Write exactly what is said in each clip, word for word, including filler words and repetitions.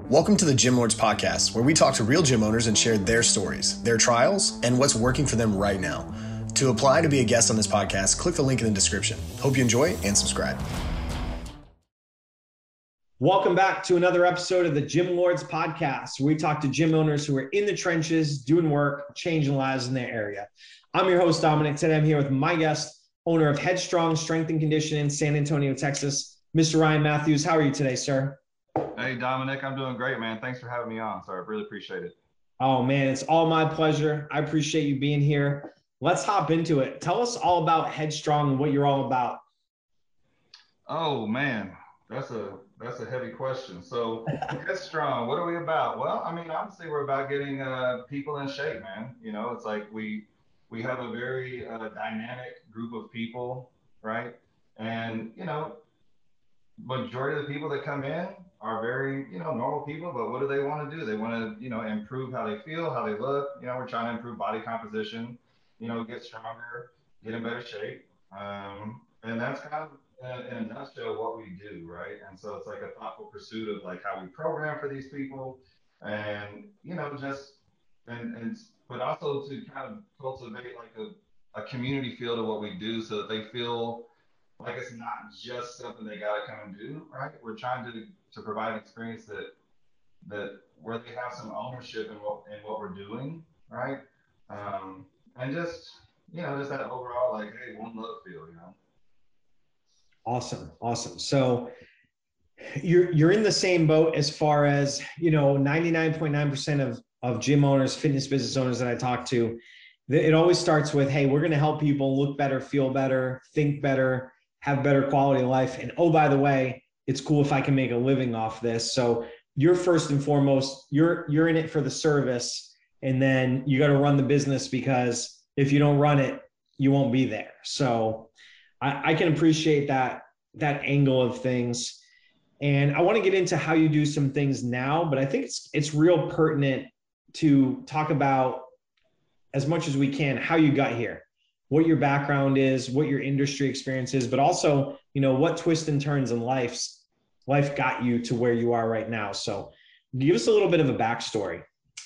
Welcome to the Gym Lords Podcast, where we talk to real gym owners and share their stories, their trials, and what's working for them right now. To apply to be a guest on this podcast, click the link in the description. Hope you enjoy and subscribe. Welcome back to another episode of the Gym Lords Podcast, where we talk to gym owners who are in the trenches, doing work, changing lives in their area. I'm your host, Dominic. Today I'm here with my guest, owner of Headstrong Strength and Conditioning in San Antonio, Texas, Mister Ryan Matthews. How are you today, sir? Hey, Dominic, I'm doing great, man. Thanks for having me on, sir. I really appreciate it. Oh, man, it's all my pleasure. I appreciate you being here. Let's hop into it. Tell us all about Headstrong and what you're all about. Oh, man, that's a that's a heavy question. So, Headstrong, what are we about? Well, I mean, obviously, we're about getting uh, people in shape, man. You know, it's like we we have a very uh, dynamic group of people, right? And, you know, majority of the people that come in are very, you know, normal people, but what do they want to do? They want to, you know, improve how they feel, how they look. You know, we're trying to improve body composition, you know, get stronger, get in better shape. Um, and that's kind of, uh, in a nutshell, what we do, right? And so it's like a thoughtful pursuit of like how we program for these people and, you know, just, and, and but also to kind of cultivate like a, a community feel to what we do so that they feel like it's not just something they gotta come and do, right? We're trying to to provide an experience that that where they have some ownership in what in what we're doing, right? Um, and just you know, just that overall like, hey, one love feel, you know. Awesome, awesome. So you're you're in the same boat as far as, you know, ninety-nine point nine percent of of gym owners, fitness business owners that I talk to. It always starts with, hey, we're going to help people look better, feel better, think better, have better quality of life. And oh, by the way, it's cool if I can make a living off this. So you're first and foremost, you're you're in it for the service, and then you got to run the business, because if you don't run it, you won't be there. So I, I can appreciate that that angle of things. And I want to get into how you do some things now, but I think it's it's real pertinent to talk about, as much as we can, how you got here, what your background is, what your industry experience is, but also, you know, what twists and turns in life's life got you to where you are right now. So give us a little bit of a backstory.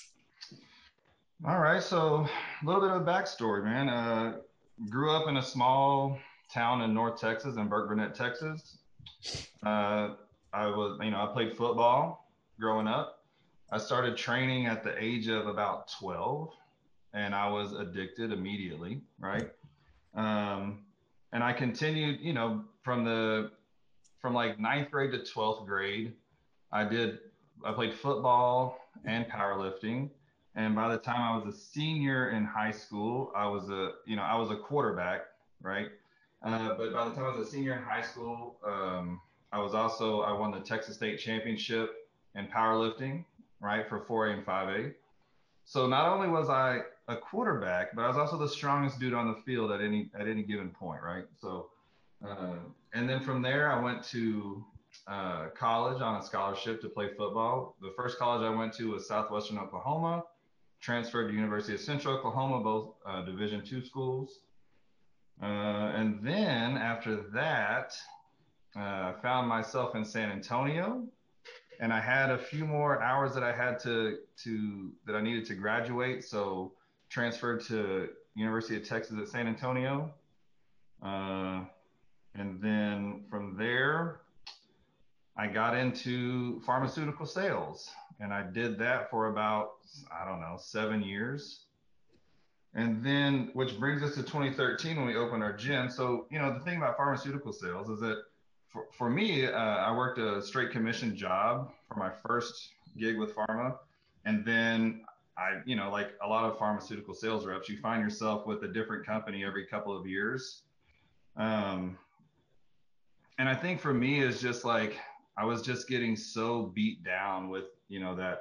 All right, so a little bit of a backstory, man. Uh, grew up in a small town in North Texas, in Burke-Burnett, Texas. Uh, I was, you know, I played football growing up. I started training at the age of about twelve. And I was addicted immediately, right? Um, and I continued, you know, from the from like ninth grade to twelfth grade. I did I played football and powerlifting. And by the time I was a senior in high school, I was a you know I was a quarterback, right? Uh, but by the time I was a senior in high school, um, I was also I won the Texas State Championship in powerlifting, right, for four A and five A. So not only was I a quarterback, but I was also the strongest dude on the field at any at any given point, right? So, uh, and then from there, I went to uh, college on a scholarship to play football. The first college I went to was Southwestern Oklahoma. Transferred to University of Central Oklahoma, both uh, Division two schools. Uh, and then after that, uh, I found myself in San Antonio. And I had a few more hours that I had to to that I needed to graduate, so transferred to University of Texas at San Antonio, uh, and then from there I got into pharmaceutical sales, and I did that for about I don't know seven years, and then which brings us to twenty thirteen when we opened our gym. So you know the thing about pharmaceutical sales is that For, for me, uh, I worked a straight commission job for my first gig with pharma. And then I, you know, like a lot of pharmaceutical sales reps, you find yourself with a different company every couple of years. Um, and I think for me, it's just like, I was just getting so beat down with, you know, that,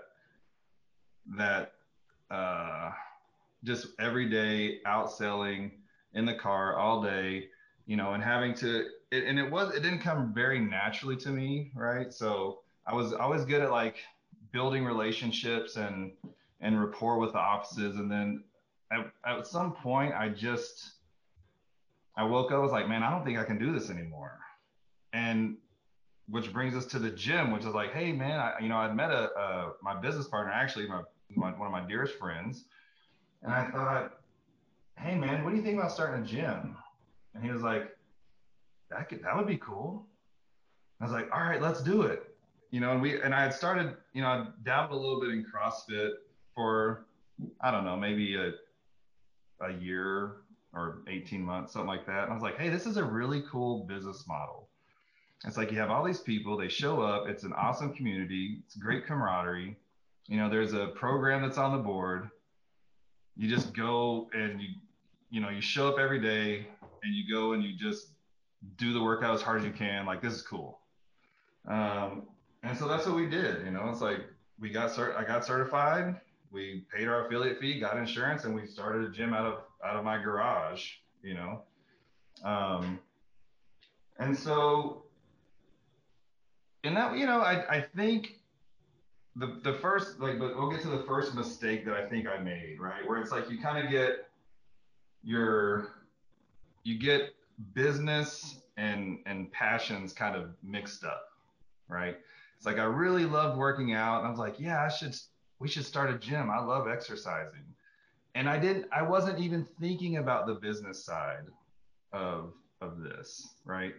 that, uh, just every day outselling in the car all day, you know, and having to, it, and it was, it didn't come very naturally to me, right? So I was always good at like building relationships and, and rapport with the offices. And then at, at some point, I just, I woke up, I was like, man, I don't think I can do this anymore. And which brings us to the gym, which is like, hey man, I, you know, I'd met a, uh, my business partner, actually my, my, one of my dearest friends. And I thought, hey man, what do you think about starting a gym? And he was like, that could, that would be cool. I was like, all right, let's do it. You know, and we, and I had started, you know, I dabbled a little bit in CrossFit for, I don't know, maybe a, a year or eighteen months, something like that. And I was like, hey, this is a really cool business model. It's like you have all these people, they show up, it's an awesome community, it's great camaraderie. You know, there's a program that's on the board. You just go and you, you know, you show up every day and you go and you just do the workout as hard as you can. Like, this is cool. Um, and so that's what we did. You know, it's like we got cert- I got certified. We paid our affiliate fee, got insurance, and we started a gym out of out of my garage. You know, um, and so in that, you know, I I think the the first, like, but we'll get to the first mistake that I think I made, right? Where it's like you kind of get your you get business and and passions kind of mixed up, right? It's like I really loved working out, and I was like, yeah, I should we should start a gym. I love exercising. And I didn't I wasn't even thinking about the business side of of this, right?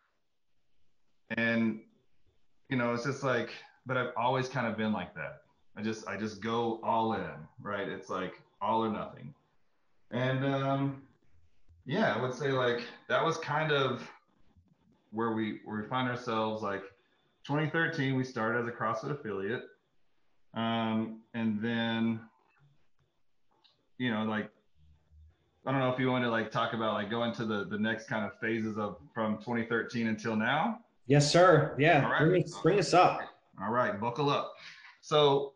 And you know, it's just like, but I've always kind of been like that. I just I just go all in, right? It's like all or nothing. And um yeah, I would say like that was kind of where we where we find ourselves. Like twenty thirteen, we started as a CrossFit affiliate. Um, and then, you know, like, I don't know if you want to like talk about like go into the, the next kind of phases of from twenty thirteen until now. Yes, sir. All Yeah. right. Bring us, bring us up. All right. Buckle up. So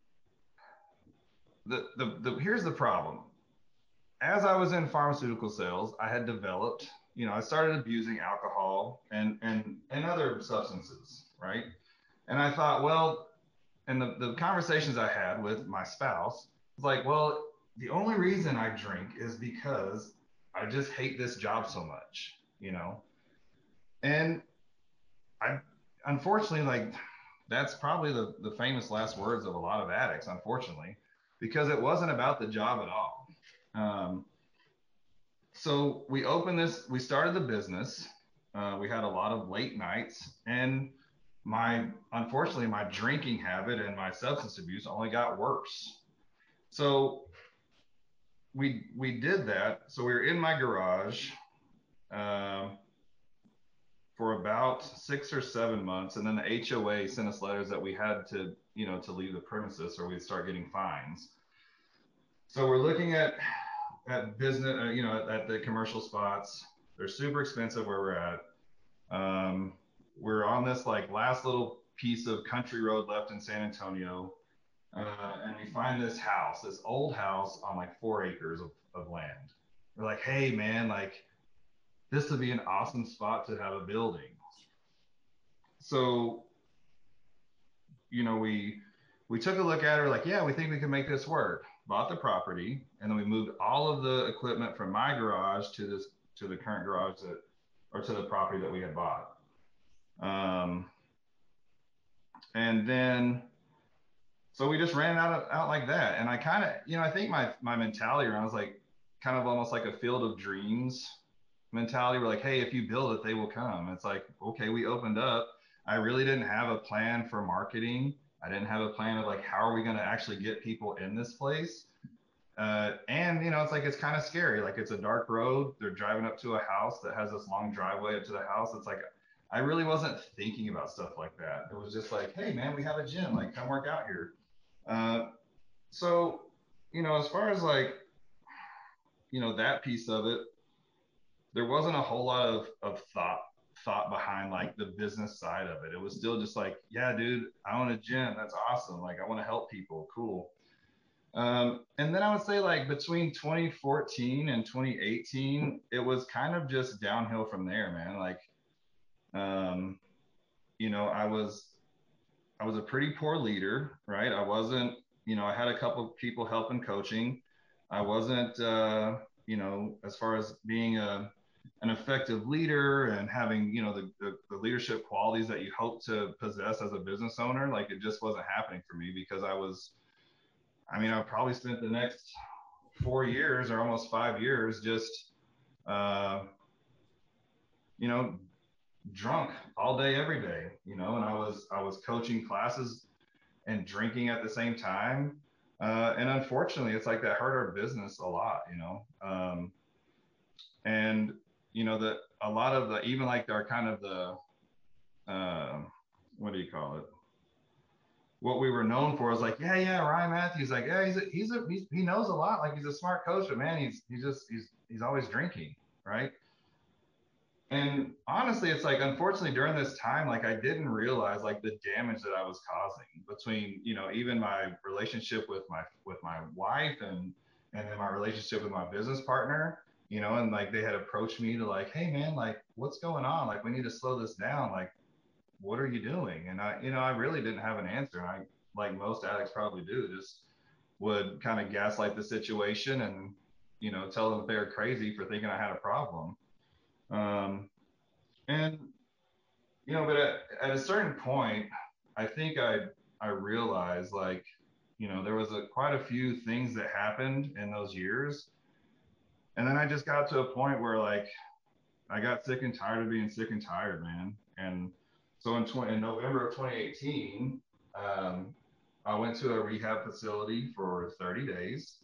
the, the, the, here's the problem. As I was in pharmaceutical sales, I had developed, you know, I started abusing alcohol and, and, and other substances. Right. And I thought, well, and the, the conversations I had with my spouse was like, well, the only reason I drink is because I just hate this job so much, you know? And I, unfortunately, like, that's probably the, the famous last words of a lot of addicts, unfortunately, because it wasn't about the job at all. Um, so we opened this, we started the business. Uh, we had a lot of late nights, and my unfortunately my drinking habit and my substance abuse only got worse. So we we did that. So we were in my garage um, for about six or seven months, and then the H O A sent us letters that we had to, you know, to leave the premises or we'd start getting fines. So we're looking at at business, uh, you know, at, at the commercial spots. They're super expensive where we're at. Um, we're on this like last little piece of country road left in San Antonio. Uh, and we find this house, this old house on like four acres of, of land. We're like, hey man, like this would be an awesome spot to have a building. So, you know, we we took a look at it, like, yeah, we think we can make this work. Bought the property, and then we moved all of the equipment from my garage to this to the current garage that, or to the property that we had bought. Um, and then so we just ran out out like that. And I kind of, you know, I think my my mentality around was like kind of almost like a field of dreams mentality. We're like, hey, if you build it, they will come. It's like, okay, we opened up. I really didn't have a plan for marketing. I didn't have a plan of like, how are we going to actually get people in this place? Uh, and you know, it's like, it's kind of scary. Like, it's a dark road. They're driving up to a house that has this long driveway up to the house. It's like, I really wasn't thinking about stuff like that. It was just like, hey man, we have a gym, like come work out here. Uh, so, you know, as far as like, you know, that piece of it, there wasn't a whole lot of, of thought thought behind like the business side of it. It was still just like, yeah, dude, I want a gym. That's awesome. Like, I want to help people. Cool. Um, and then I would say like between twenty fourteen and twenty eighteen, it was kind of just downhill from there, man. Like, um, you know, I was I was a pretty poor leader, right? I wasn't, you know, I had a couple of people helping coaching. I wasn't, uh, you know, as far as being a an effective leader and having, you know, the, the, the leadership qualities that you hope to possess as a business owner, like it just wasn't happening for me because I was, I mean, I probably spent the next four years or almost five years just, uh, you know, drunk all day, every day, you know, and I was, I was coaching classes and drinking at the same time. Uh, and unfortunately, it's like that hurt our business a lot, you know. Um, and, you know, that a lot of the, even like our kind of the, uh, what do you call it? What we were known for is like, yeah, yeah, Ryan Matthews, like, yeah, he's a, he's a, he's, he knows a lot. Like he's a smart coach, but man, he's, he's just, he's, he's always drinking. Right. And honestly, it's like, unfortunately, during this time, like I didn't realize like the damage that I was causing between, you know, even my relationship with my, with my wife and, and then my relationship with my business partner, you know, and like they had approached me to like, hey man, like what's going on? Like we need to slow this down. Like, what are you doing? And I, you know, I really didn't have an answer. I, like most addicts probably do, just would kind of gaslight the situation and, you know, tell them that they're crazy for thinking I had a problem. Um, and, you know, but at, at a certain point, I think I, I realized like, you know, there was a, quite a few things that happened in those years. And then I just got to a point where like, I got sick and tired of being sick and tired, man. And so in, twenty, in November of twenty eighteen, um, I went to a rehab facility for thirty days.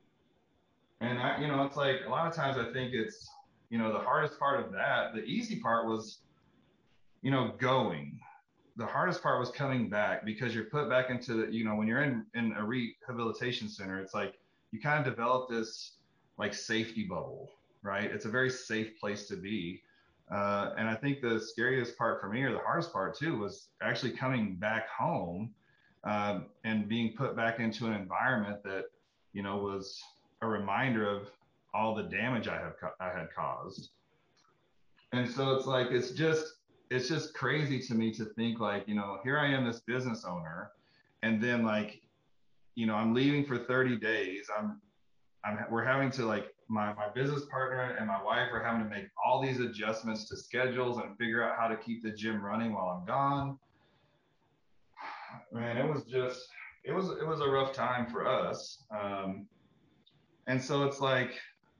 And I, you know, it's like a lot of times I think it's, you know, the hardest part of that, the easy part was, you know, going. The hardest part was coming back because you're put back into the, you know, when you're in, in a rehabilitation center, it's like you kind of develop this like safety bubble, right? It's a very safe place to be. Uh, and I think the scariest part for me, or the hardest part too, was actually coming back home um, and being put back into an environment that, you know, was a reminder of all the damage I have I had caused. And so it's like, it's just, it's just crazy to me to think like, you know, here I am, this business owner, and then like, you know, I'm leaving for thirty days. I'm, I'm, we're having to like, my, my business partner and my wife are having to make all these adjustments to schedules and figure out how to keep the gym running while I'm gone. Man, it was just, it was, it was a rough time for us. Um, and so it's like,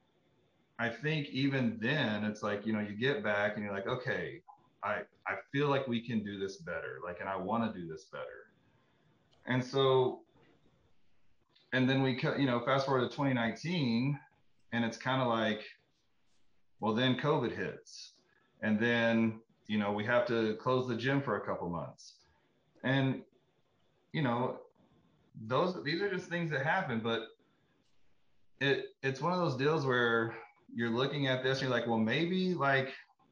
I think even then it's like, you know, you get back and you're like, okay, I, I feel like we can do this better. Like, and I want to do this better. And so, and then we, you know, fast forward to twenty nineteen and it's kind of like, well, then COVID hits and then, you know, we have to close the gym for a couple months. And, you know, those, these are just things that happen, but it, it's one of those deals where you're looking at this, and you're like, well, maybe like,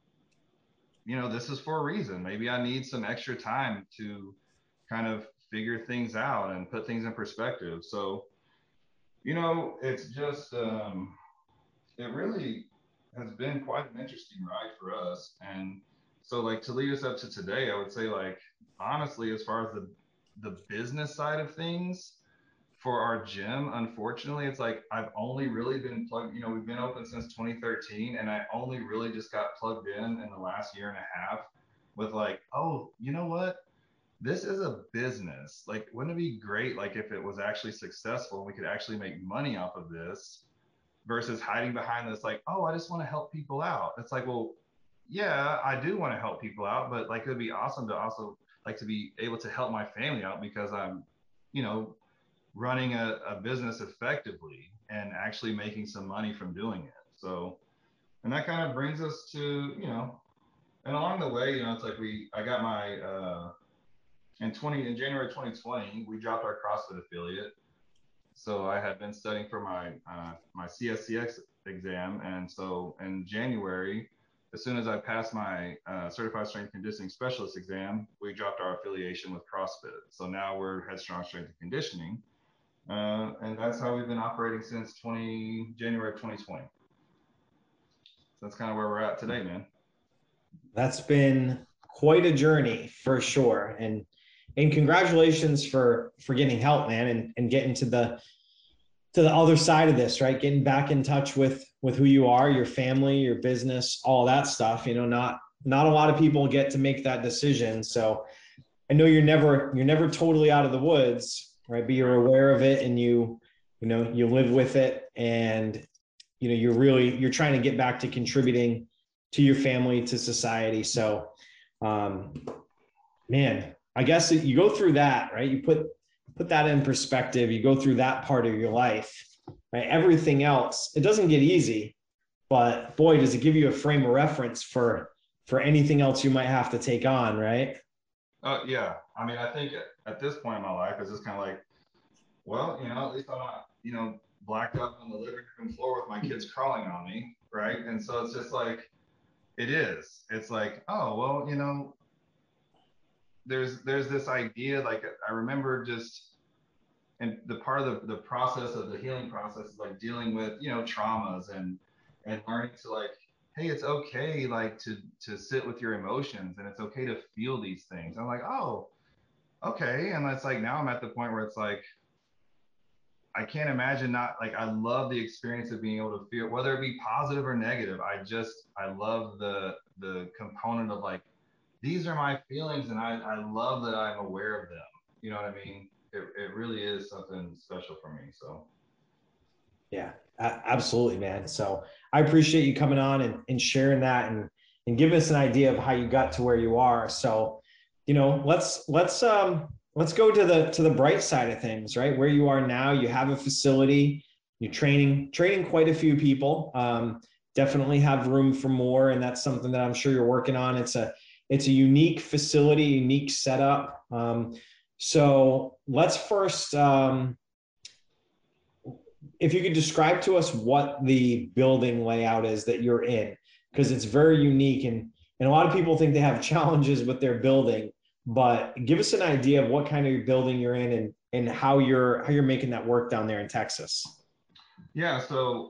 you know, this is for a reason. Maybe I need some extra time to kind of figure things out and put things in perspective. So, you know, it's just, um, it really has been quite an interesting ride for us. And so, like, to lead us up to today, I would say, like, honestly, as far as the, the business side of things, for our gym, unfortunately, it's like I've only really been plugged, you know, we've been open since twenty thirteen, and I only really just got plugged in in the last year and a half with like, oh, you know what? This is a business. Like, wouldn't it be great, like, if it was actually successful and we could actually make money off of this versus hiding behind this, like, oh, I just want to help people out. It's like, well, yeah, I do want to help people out, but like, it would be awesome to also like to be able to help my family out because I'm, you know, running a, a business effectively and actually making some money from doing it. So, and that kind of brings us to, you know, and along the way, you know, it's like we, I got my, uh, in twenty, in January twenty twenty, we dropped our CrossFit affiliate. So I had been studying for my, uh, my C S C X exam. And so in January, as soon as I passed my uh, certified strength conditioning specialist exam, we dropped our affiliation with CrossFit. So now we're Headstrong Strength and Conditioning. Uh, and that's how we've been operating since twenty January of twenty twenty. So that's kind of where we're at today, man. That's been quite a journey for sure. And and congratulations for for getting help, man, and, and getting to the to the other side of this, right? Getting back in touch with with who you are, your family, your business, all that stuff. You know, not not a lot of people get to make that decision. So I know you're never you're never totally out of the woods, right? But you're aware of it, and you you know you live with it, and you know you're really you're trying to get back to contributing to your family, to society. So, um, man, I guess you go through that, right? You put put that in perspective. You go through that part of your life, right? Everything else, it doesn't get easy, but boy, does it give you a frame of reference for for anything else you might have to take on, right? Uh, yeah. I mean, I think at, at this point in my life, it's just kind of like, well, you know, at least I'm not, you know, blacked up on the living room floor with my kids crawling on me, right? And so it's just like, it is. It's like, oh, well, you know, there's there's this idea, like I remember just, and the part of the, the process of the healing process is like dealing with, you know, traumas and and learning to like, hey, it's okay like to to sit with your emotions, and it's okay to feel these things. I'm like, oh, okay. And it's like now I'm at the point where it's like I can't imagine not, like, I love the experience of being able to feel, whether it be positive or negative. I just I love the the component of like, these are my feelings, and I, I love that I'm aware of them. You know what I mean? It, it really is something special for me. So Yeah, absolutely, man. So I appreciate you coming on and, and sharing that, and and giving us an idea of how you got to where you are. So, you know, let's let's um let's go to the to the bright side of things, right? Where you are now, you have a facility, you're training training quite a few people. Um, definitely have room for more, and that's something that I'm sure you're working on. It's a it's a unique facility, unique setup. Um, so let's first um, if you could describe to us what the building layout is that you're in, because it's very unique, and and a lot of people think they have challenges with their building, but give us an idea of what kind of building you're in, and and how you're how you're making that work down there in Texas. yeah, so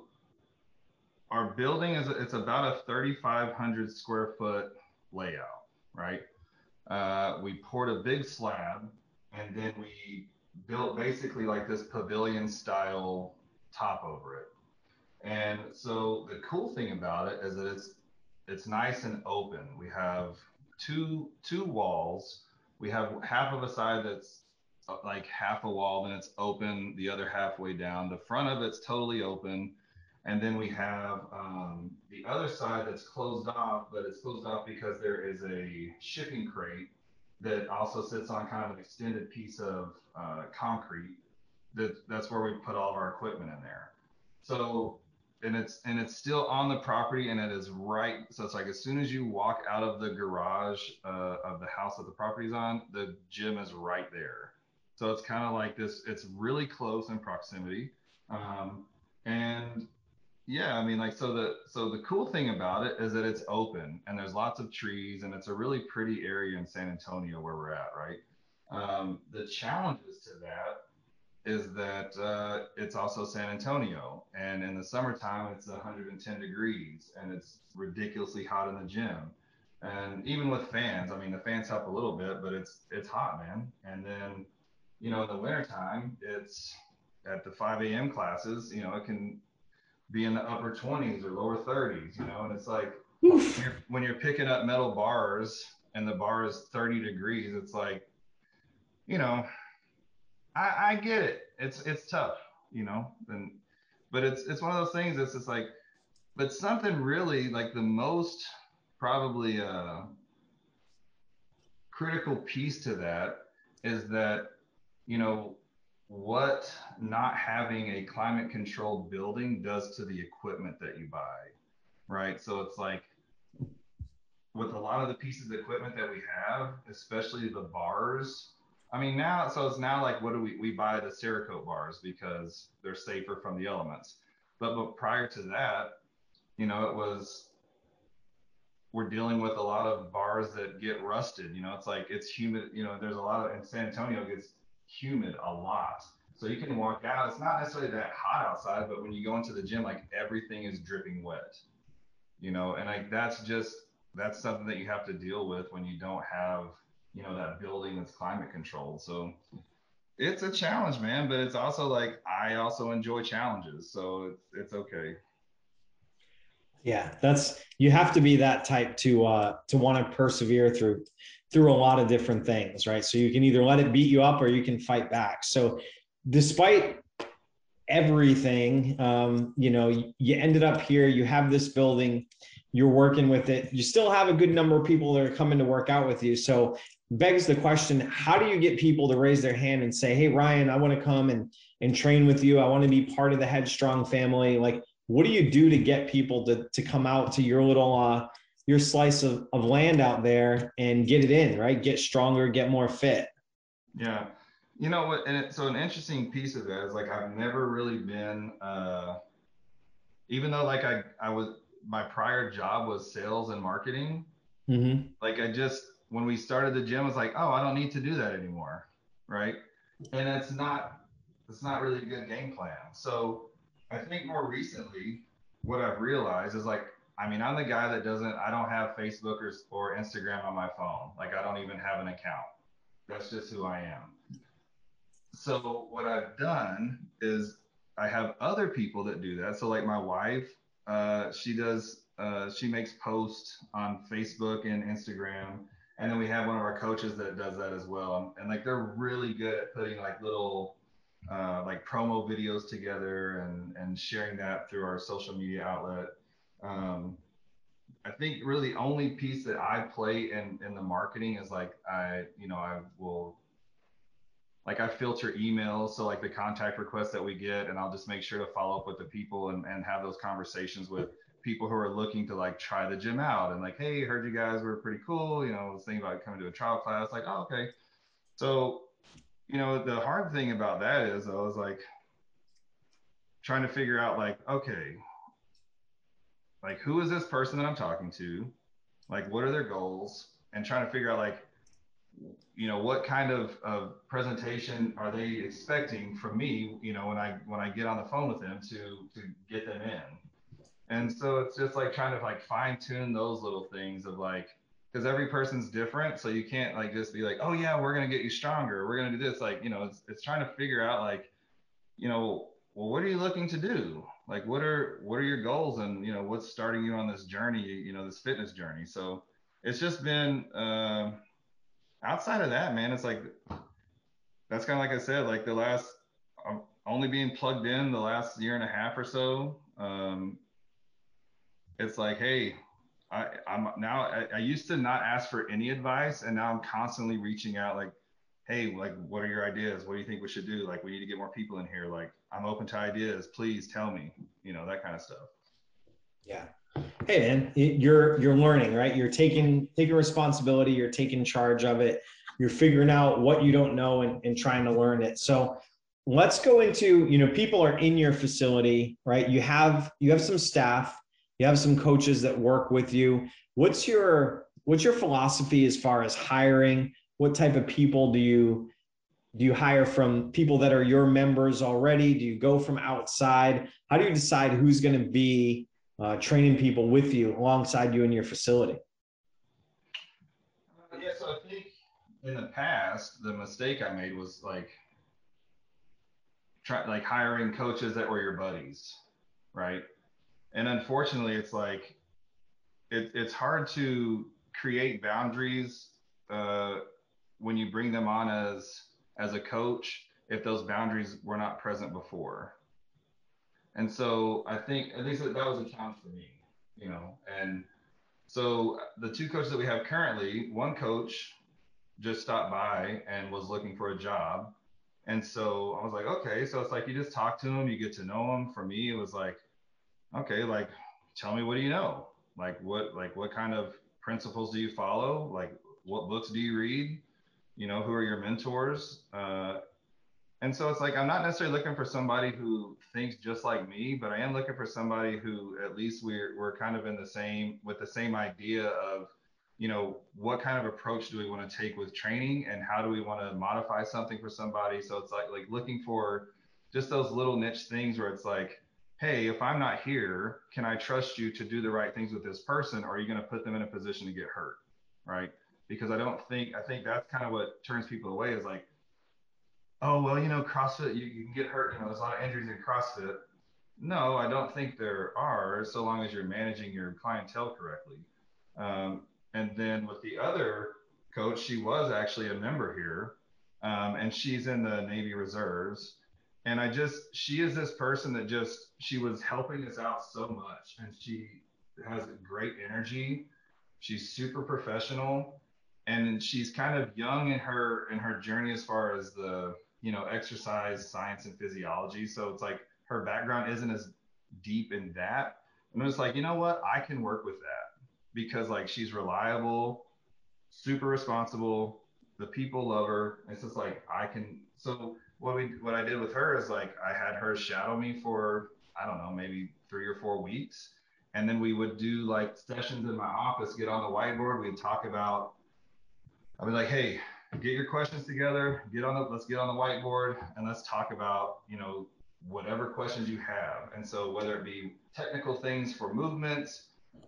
our building is, it's about a thirty-five hundred square foot layout, right? Uh, we poured a big slab, and then we built basically like this pavilion style top over it. And so the cool thing about it is that it's it's nice and open. We have two two walls. We have half of a side that's uh, like half a wall, then it's open, the other halfway down. The front of it's totally open. And then we have um, the other side that's closed off, but it's closed off because there is a shipping crate that also sits on kind of an extended piece of uh, concrete. That that's where we put all of our equipment in there. So, and it's and it's still on the property, and it is right. So it's like as soon as you walk out of the garage uh, of the house that the property's on, the gym is right there. So it's kind of like this. It's really close in proximity, um, and yeah, I mean, like, so the so the cool thing about it is that it's open, and there's lots of trees, and it's a really pretty area in San Antonio where we're at, right? Um, the challenges to that is that uh, it's also San Antonio, and in the summertime it's one hundred ten degrees, and it's ridiculously hot in the gym. And even with fans, I mean, the fans help a little bit, but it's it's hot, man. And then, you know, in the wintertime, it's at the five a m classes, you know, it can be in the upper twenties or lower thirties, you know, and it's like when you're, when you're picking up metal bars and the bar is thirty degrees, it's like, you know, I, I get it. It's it's tough, you know, and but it's it's one of those things that's just like, but something really like the most probably uh critical piece to that is that, you know, what not having a climate controlled building does to the equipment that you buy, right? So it's like with a lot of the pieces of equipment that we have, especially the bars. I mean, now, so it's now like, what do we, we buy the Cerakote bars because they're safer from the elements. But, but prior to that, you know, it was, we're dealing with a lot of bars that get rusted. You know, it's like, it's humid, you know, there's a lot of, in San Antonio, it gets humid a lot. So you can walk out, it's not necessarily that hot outside, but when you go into the gym, like everything is dripping wet, you know, and like that's just, that's something that you have to deal with when you don't have, you know, that building that's climate controlled. So It's a challenge, man, but it's also like I also enjoy challenges, so it's it's okay. Yeah, that's you have to be that type to uh to want to persevere through through a lot of different things, right? So you can either let it beat you up or you can fight back. So despite everything, um, you know, you, you ended up here, you have this building, you're working with it, you still have a good number of people that are coming to work out with you. So begs the question, how do you get people to raise their hand and say, hey, Ryan, I want to come and and train with you. I want to be part of the Headstrong family. Like, what do you do to get people to to come out to your little uh your slice of, of land out there and get it in, right? Get stronger, get more fit. Yeah. You know what? And it, so an interesting piece of that is like I've never really been, uh, even though like I I was my prior job was sales and marketing. Mm-hmm. Like I just when we started the gym, I was like, oh, I don't need to do that anymore, right? And it's not it's not really a good game plan. So I think more recently, what I've realized is like, I mean, I'm the guy that doesn't I don't have Facebook or or Instagram on my phone. Like I don't even have an account. That's just who I am. So what I've done is I have other people that do that. So like my wife, uh, she does, uh, she makes posts on Facebook and Instagram, and then we have one of our coaches that does that as well. And, and like they're really good at putting like little uh, like promo videos together and and sharing that through our social media outlet. Um, I think really the only piece that I play in in the marketing is like I you know I will like I filter emails, so like the contact requests that we get, and I'll just make sure to follow up with the people and, and have those conversations with people who are looking to like try the gym out and like, hey, heard you guys were pretty cool. You know, I was thinking about coming to a trial class. Like, oh, okay. So, you know, the hard thing about that is I was like trying to figure out like, okay, like who is this person that I'm talking to? Like, what are their goals? And trying to figure out like, you know, what kind of, of presentation are they expecting from me, you know, when I when I get on the phone with them to to get them in. And so it's just like trying to like fine tune those little things of like, because every person's different, so you can't like just be like, oh yeah, we're gonna get you stronger, we're gonna do this. Like, you know, it's it's trying to figure out like, you know, well, what are you looking to do? Like, what are what are your goals, and you know, what's starting you on this journey, you know, this fitness journey. So it's just been uh, outside of that, man. It's like that's kind of like I said, like the last, I'm only being plugged in the last year and a half or so. Um, it's like, hey, I, I'm now, I, I used to not ask for any advice, and now I'm constantly reaching out, like, hey, like, what are your ideas? What do you think we should do? Like, we need to get more people in here. Like, I'm open to ideas. Please tell me, you know, that kind of stuff. Yeah. Hey man, you're you're learning, right? You're taking taking responsibility, you're taking charge of it, you're figuring out what you don't know and, and trying to learn it. So let's go into, you know, people are in your facility, right? You have you have some staff, you have some coaches that work with you. What's your what's your philosophy as far as hiring? What type of people do you do you hire from people that are your members already? Do you go from outside? How do you decide who's going to be uh, training people with you alongside you in your facility? Uh, yeah, so I think in the past, the mistake I made was like try like hiring coaches that were your buddies, right? And unfortunately, it's like it, it's hard to create boundaries uh, when you bring them on as as a coach if those boundaries were not present before. And so I think at least that was a challenge for me, you know. And so the two coaches that we have currently, one coach just stopped by and was looking for a job. And so I was like, okay, so it's like you just talk to him, you get to know him. For me, it was like, okay, like tell me, what do you know? Like what like what kind of principles do you follow? Like what books do you read? You know, who are your mentors? Uh, and so it's like I'm not necessarily looking for somebody who thinks just like me, but I am looking for somebody who at least we're we're kind of in the same with the same idea of, you know, what kind of approach do we want to take with training and how do we want to modify something for somebody. So it's like like looking for just those little niche things where it's like, hey, if I'm not here, can I trust you to do the right things with this person, or are you going to put them in a position to get hurt, right? Because I don't think I think that's kind of what turns people away is like oh, well, you know, CrossFit, you, you can get hurt. You know, there's a lot of injuries in CrossFit. No, I don't think there are, so long as you're managing your clientele correctly. Um, and then with the other coach, she was actually a member here, um, and she's in the Navy Reserves. And I just, she is this person that just, she was helping us out so much, and she has great energy. She's super professional, and she's kind of young in her in her journey as far as the you know exercise science and physiology. So it's like her background isn't as deep in that. And it was like, you know what, I can work with that because like she's reliable, super responsible. The people love her. It's just like I can. So what we what I did with her is like I had her shadow me for I don't know maybe three or four weeks, and then we would do like sessions in my office. Get on the whiteboard. We'd talk about. I'd be like, hey, get your questions together. Get on the let's get on the whiteboard and let's talk about you know whatever questions you have. And so whether it be technical things for movements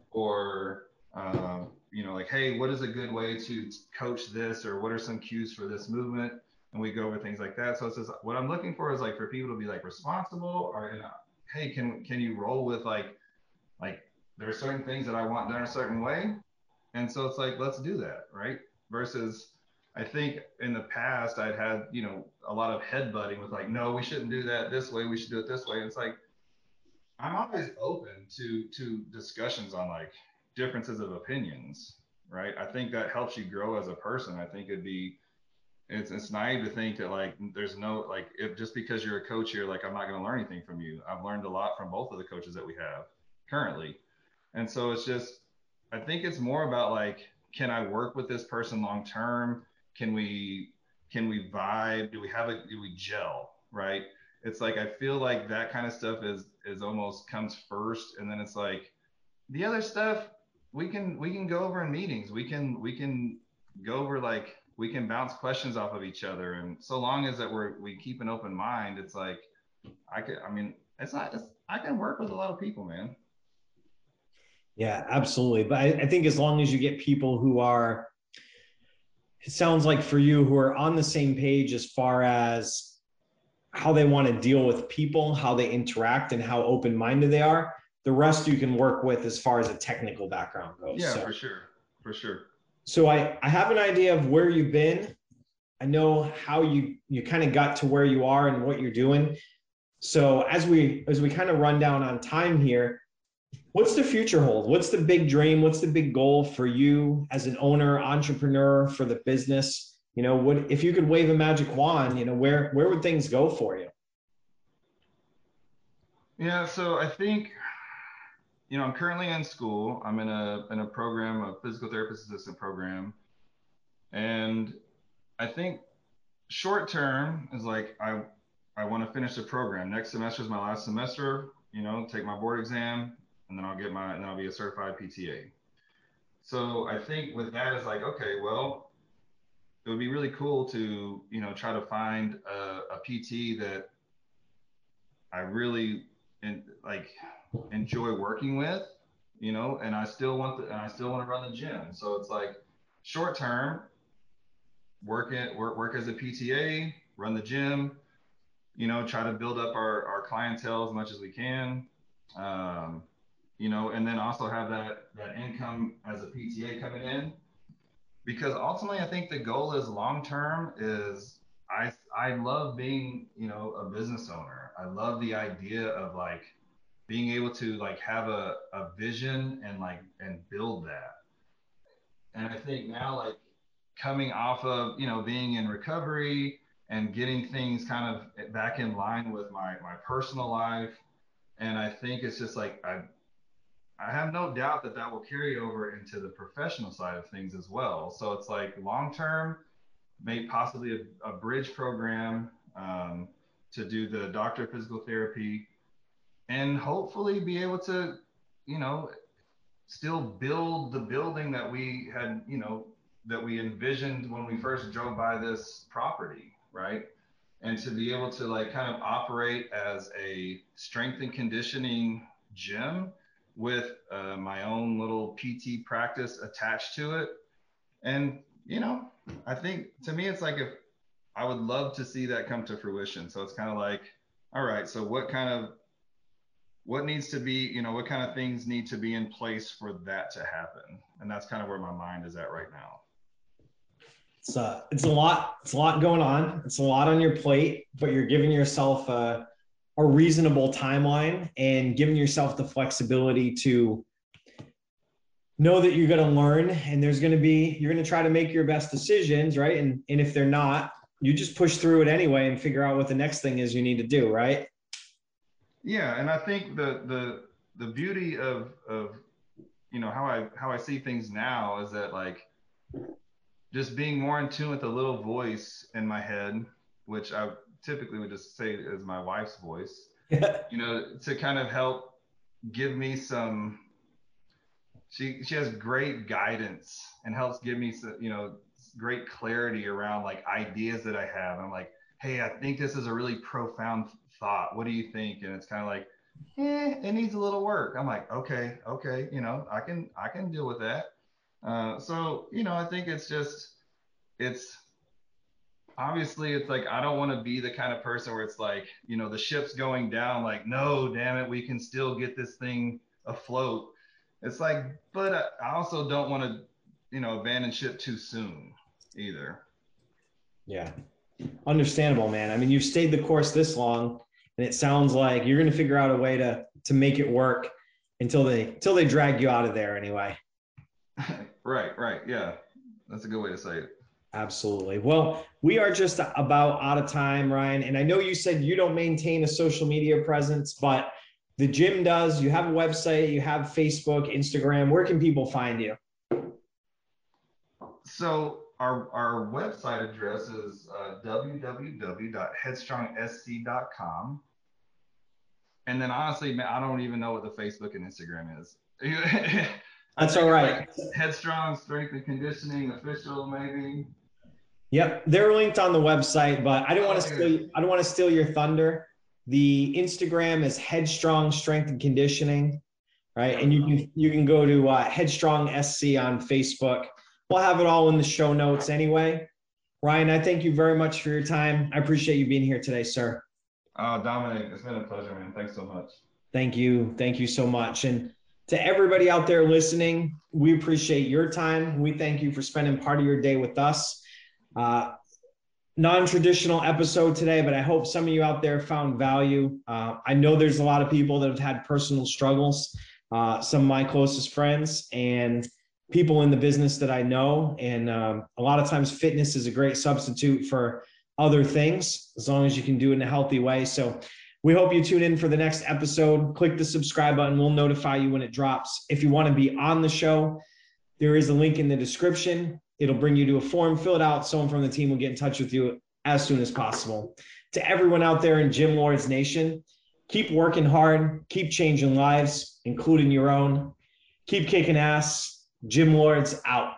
or um, you know, like, hey, what is a good way to coach this, or what are some cues for this movement? And we go over things like that. So it's just what I'm looking for is like for people to be like responsible, or you know, hey, can can you roll with like like there are certain things that I want done a certain way, and so it's like let's do that, right? Versus I think in the past I'd had you know a lot of headbutting with like, no, we shouldn't do that this way, we should do it this way. And it's like I'm always open to to discussions on like differences of opinions, right? I think that helps you grow as a person. I think it'd be it's it's naive to think that like there's no like if just because you're a coach here, like I'm not going to learn anything from you. I've learned a lot from both of the coaches that we have currently, and so it's just I think it's more about like can I work with this person long term? Can we can we vibe? Do we have a do we gel? Right? It's like I feel like that kind of stuff is is almost comes first, and then it's like the other stuff we can we can go over in meetings. We can we can go over like we can bounce questions off of each other, and so long as that we're we keep an open mind, it's like I could I mean it's not it's, I can work with a lot of people, man. Yeah, absolutely. But I, I think as long as you get people who are, it sounds like for you, who are on the same page as far as how they want to deal with people, how they interact, and how open-minded they are, the rest you can work with as far as a technical background goes. Yeah, So, for sure. For sure. so I, I have an idea of where you've been. I know how you you kind of got to where you are and what you're doing. So as we as we kind of run down on time here, what's the future hold? What's the big dream? What's the big goal for you as an owner, entrepreneur, for the business? You know, what if you could wave a magic wand, you know, where where would things go for you? Yeah, so I think you know I'm currently in school. I'm in a in a program, a physical therapist assistant program, and I think short term is like I I want to finish the program. Next semester is my last semester. You know, take my board exam, and then I'll get my and then I'll be a certified P T A. So I think with that is like okay, well, it would be really cool to you know try to find a, a P T that I really in, like enjoy working with, you know, and I still want the, and I still want to run the gym. So it's like short term, work it, work, work as a P T A, run the gym, you know, try to build up our, our clientele as much as we can. Um, you know, and then also have that, that income as a P T A coming in, because ultimately I think the goal is long term is I, I love being, you know, a business owner. I love the idea of like being able to like have a, a vision and like and build that. And I think now like coming off of you know being in recovery and getting things kind of back in line with my my personal life, and I think it's just like I I have no doubt that that will carry over into the professional side of things as well. So it's like long term, maybe possibly a, a bridge program um, to do the doctor of physical therapy, and hopefully be able to you know still build the building that we had, you know, that we envisioned when we first drove by this property, right? And to be able to like kind of operate as a strength and conditioning gym with uh, my own little P T practice attached to it. And, you know, I think to me, it's like if I would love to see that come to fruition. So it's kind of like, all right, so what kind of, what needs to be, you know, what kind of things need to be in place for that to happen? And that's kind of where my mind is at right now. It's a, it's a lot, it's a lot going on. It's a lot on your plate, but you're giving yourself a, a reasonable timeline and giving yourself the flexibility to know that you're going to learn, and there's going to be, you're going to try to make your best decisions, right? And, and if they're not, you just push through it anyway and figure out what the next thing is you need to do, right? Yeah, and I think the the the beauty of of you know how I how I see things now is that, like, just being more in tune with the little voice in my head, which I typically would just say is my wife's voice, you know, to kind of help give me some. She she has great guidance and helps give me some, you know, great clarity around like ideas that I have. I'm like, hey, I think this is a really profound thought. What do you think? And it's kind of like, eh, it needs a little work. I'm like, okay, okay, you know, I can I can deal with that. Uh, so, you know, I think it's just, it's obviously it's like, I don't want to be the kind of person where it's like, you know, the ship's going down, like, no, damn it, we can still get this thing afloat. It's like, but I also don't want to, you know, abandon ship too soon either. Yeah. Understandable, man. I mean, you've stayed the course this long, and it sounds like you're going to figure out a way to, to make it work until they, until they drag you out of there anyway. Right, right. Yeah. That's a good way to say it. Absolutely. Well, we are just about out of time, Ryan. And I know you said you don't maintain a social media presence, but the gym does. You have a website, you have Facebook, Instagram. Where can people find you? So our, our website address is uh, w w w dot headstrong s c dot com. And then honestly, man, I don't even know what the Facebook and Instagram is. That's all right. Like Headstrong Strength and Conditioning Official, maybe. Yep, they're linked on the website, but I don't want to steal. I don't want to steal your thunder. The Instagram is Headstrong Strength and Conditioning, right? And you can you can go to uh, Headstrong S C on Facebook. We'll have it all in the show notes anyway. Ryan, I thank you very much for your time. I appreciate you being here today, sir. Uh, Dominic, it's been a pleasure, man. Thanks so much. Thank you. Thank you so much. And to everybody out there listening, we appreciate your time. We thank you for spending part of your day with us. Uh, non-traditional episode today, but I hope some of you out there found value. Uh, I know there's a lot of people that have had personal struggles, uh, some of my closest friends and people in the business that I know. And um, a lot of times fitness is a great substitute for other things, as long as you can do it in a healthy way. So we hope you tune in for the next episode. Click the subscribe button. We'll notify you when it drops. If you want to be on the show, there is a link in the description. It'll bring you to a form. Fill it out. Someone from the team will get in touch with you as soon as possible. To everyone out there in Gym Lords Nation, keep working hard. Keep changing lives, including your own. Keep kicking ass. Gym Lords out.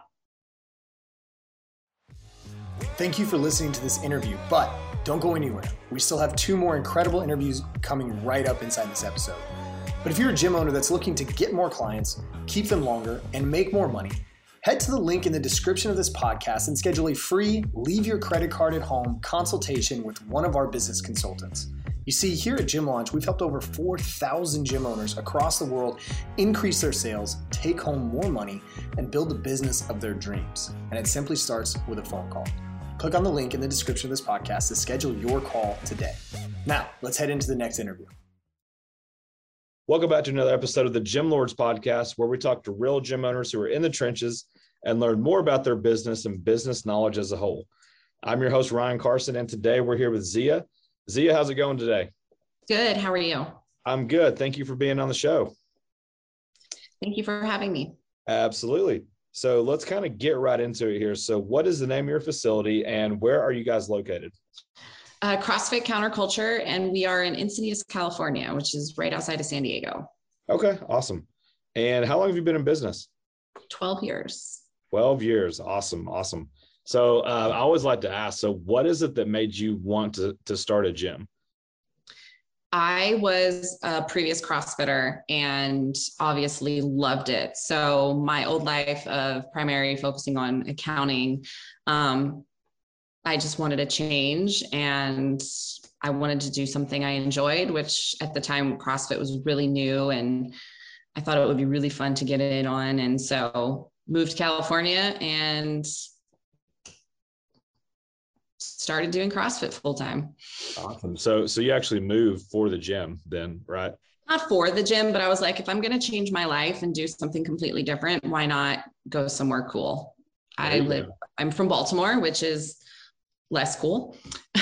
Thank you for listening to this interview, but don't go anywhere. We still have two more incredible interviews coming right up inside this episode. But if you're a gym owner that's looking to get more clients, keep them longer, and make more money, head to the link in the description of this podcast and schedule a free leave your credit card at home consultation with one of our business consultants. You see, here at Gym Launch, we've helped over four thousand gym owners across the world increase their sales, take home more money, and build the business of their dreams. And it simply starts with a phone call. Click on the link in the description of this podcast to schedule your call today. Now, let's head into the next interview. Welcome back to another episode of the Gym Lords Podcast, where we talk to real gym owners who are in the trenches and learn more about their business and business knowledge as a whole. I'm your host, Ryan Carson, and today we're here with Zia. Zia, how's it going today? Good. How are you? I'm good. Thank you for being on the show. Thank you for having me. Absolutely. So let's kind of get right into it here. So what is the name of your facility and where are you guys located? Uh, CrossFit Counterculture, and we are in Encinitas, California, which is right outside of San Diego. Okay, awesome. And how long have you been in business? twelve years. twelve years. Awesome. Awesome. So uh, I always like to ask, so what is it that made you want to, to start a gym? I was a previous CrossFitter and obviously loved it. So my old life of primary focusing on accounting, um, I just wanted a change, and I wanted to do something I enjoyed, which at the time CrossFit was really new, and I thought it would be really fun to get in on. And so moved to California and started doing CrossFit full time. Awesome. So, so you actually moved for the gym then, right? Not for the gym, but I was like, if I'm going to change my life and do something completely different, why not go somewhere cool? I live, go. I'm from Baltimore, which is less cool.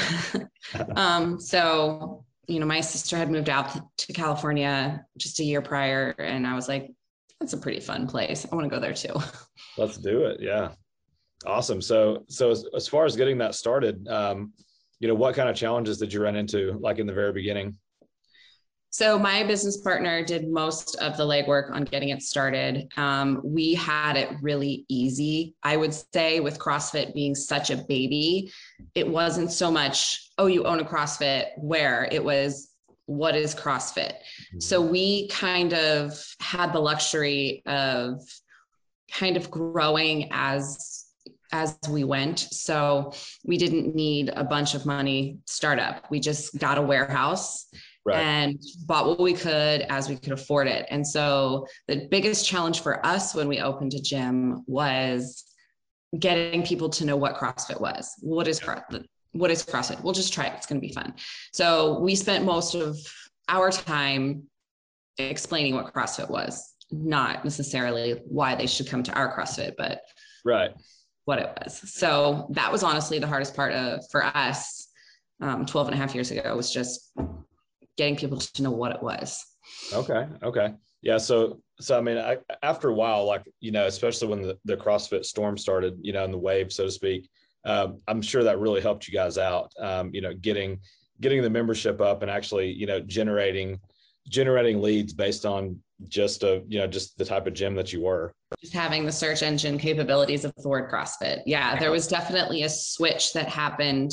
um, so, you know, my sister had moved out to California just a year prior, and I was like, that's a pretty fun place. I want to go there too. Let's do it. Yeah. Awesome. So, so as, as far as getting that started, um, you know, what kind of challenges did you run into, like in the very beginning? So my business partner did most of the legwork on getting it started. Um, we had it really easy. I would say with CrossFit being such a baby, it wasn't so much, oh, you own a CrossFit, where it was, what is CrossFit? Mm-hmm. So we kind of had the luxury of kind of growing as as we went. So we didn't need a bunch of money startup. We just got a warehouse. Right. And bought what we could as we could afford it. And so the biggest challenge for us when we opened a gym was getting people to know what CrossFit was. What is CrossFit? What is CrossFit? We'll just try it. It's going to be fun. So we spent most of our time explaining what CrossFit was, not necessarily why they should come to our CrossFit, but right, what it was. So that was honestly the hardest part of for us um, twelve and a half years ago, was just getting people to know what it was. Okay. Okay. Yeah. So, so, I mean, I, after a while, like, you know, especially when the, the CrossFit storm started, you know, in the wave, so to speak, um, I'm sure that really helped you guys out, um, you know, getting, getting the membership up and actually, you know, generating, generating leads based on just a, you know, just the type of gym that you were. Just having the search engine capabilities of the word CrossFit. Yeah. There was definitely a switch that happened,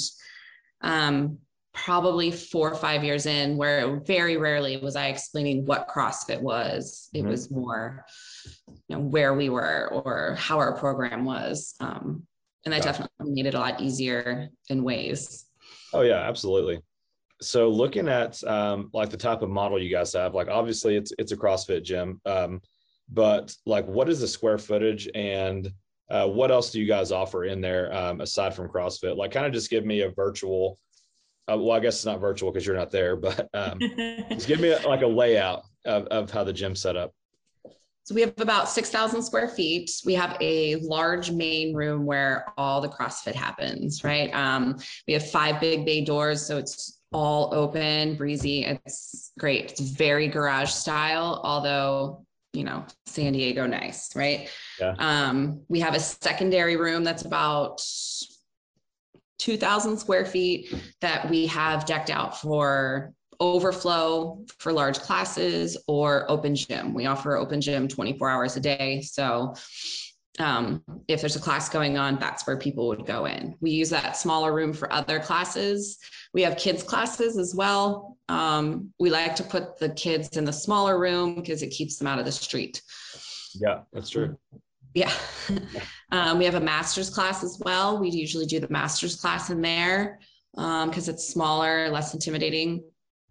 um, probably four or five years in, where very rarely was I explaining what CrossFit was. It mm-hmm. was more, you know, where we were or how our program was. Um, and that gotcha. Definitely made it a lot easier in ways. Oh yeah, absolutely. So looking at um, like the type of model you guys have, like obviously it's, it's a CrossFit gym, um, but like what is the square footage and uh, what else do you guys offer in there um, aside from CrossFit? Like kind of just give me a virtual Uh, well, I guess it's not virtual because you're not there, but um, just give me a, like a layout of, of how the gym's set up. So we have about six thousand square feet. We have a large main room where all the CrossFit happens, right? Um, we have five big bay doors, so it's all open, breezy. It's great. It's very garage style, although, you know, San Diego nice, right? Yeah. Um, we have a secondary room that's about two thousand square feet that we have decked out for overflow for large classes or open gym. We offer open gym twenty-four hours a day. So um, if there's a class going on, that's where people would go in. We use that smaller room for other classes. We have kids classes as well. Um, we like to put the kids in the smaller room because it keeps them out of the street. Yeah, that's true. Yeah. um, we have a master's class as well. We usually do the master's class in there um, because it's smaller, less intimidating.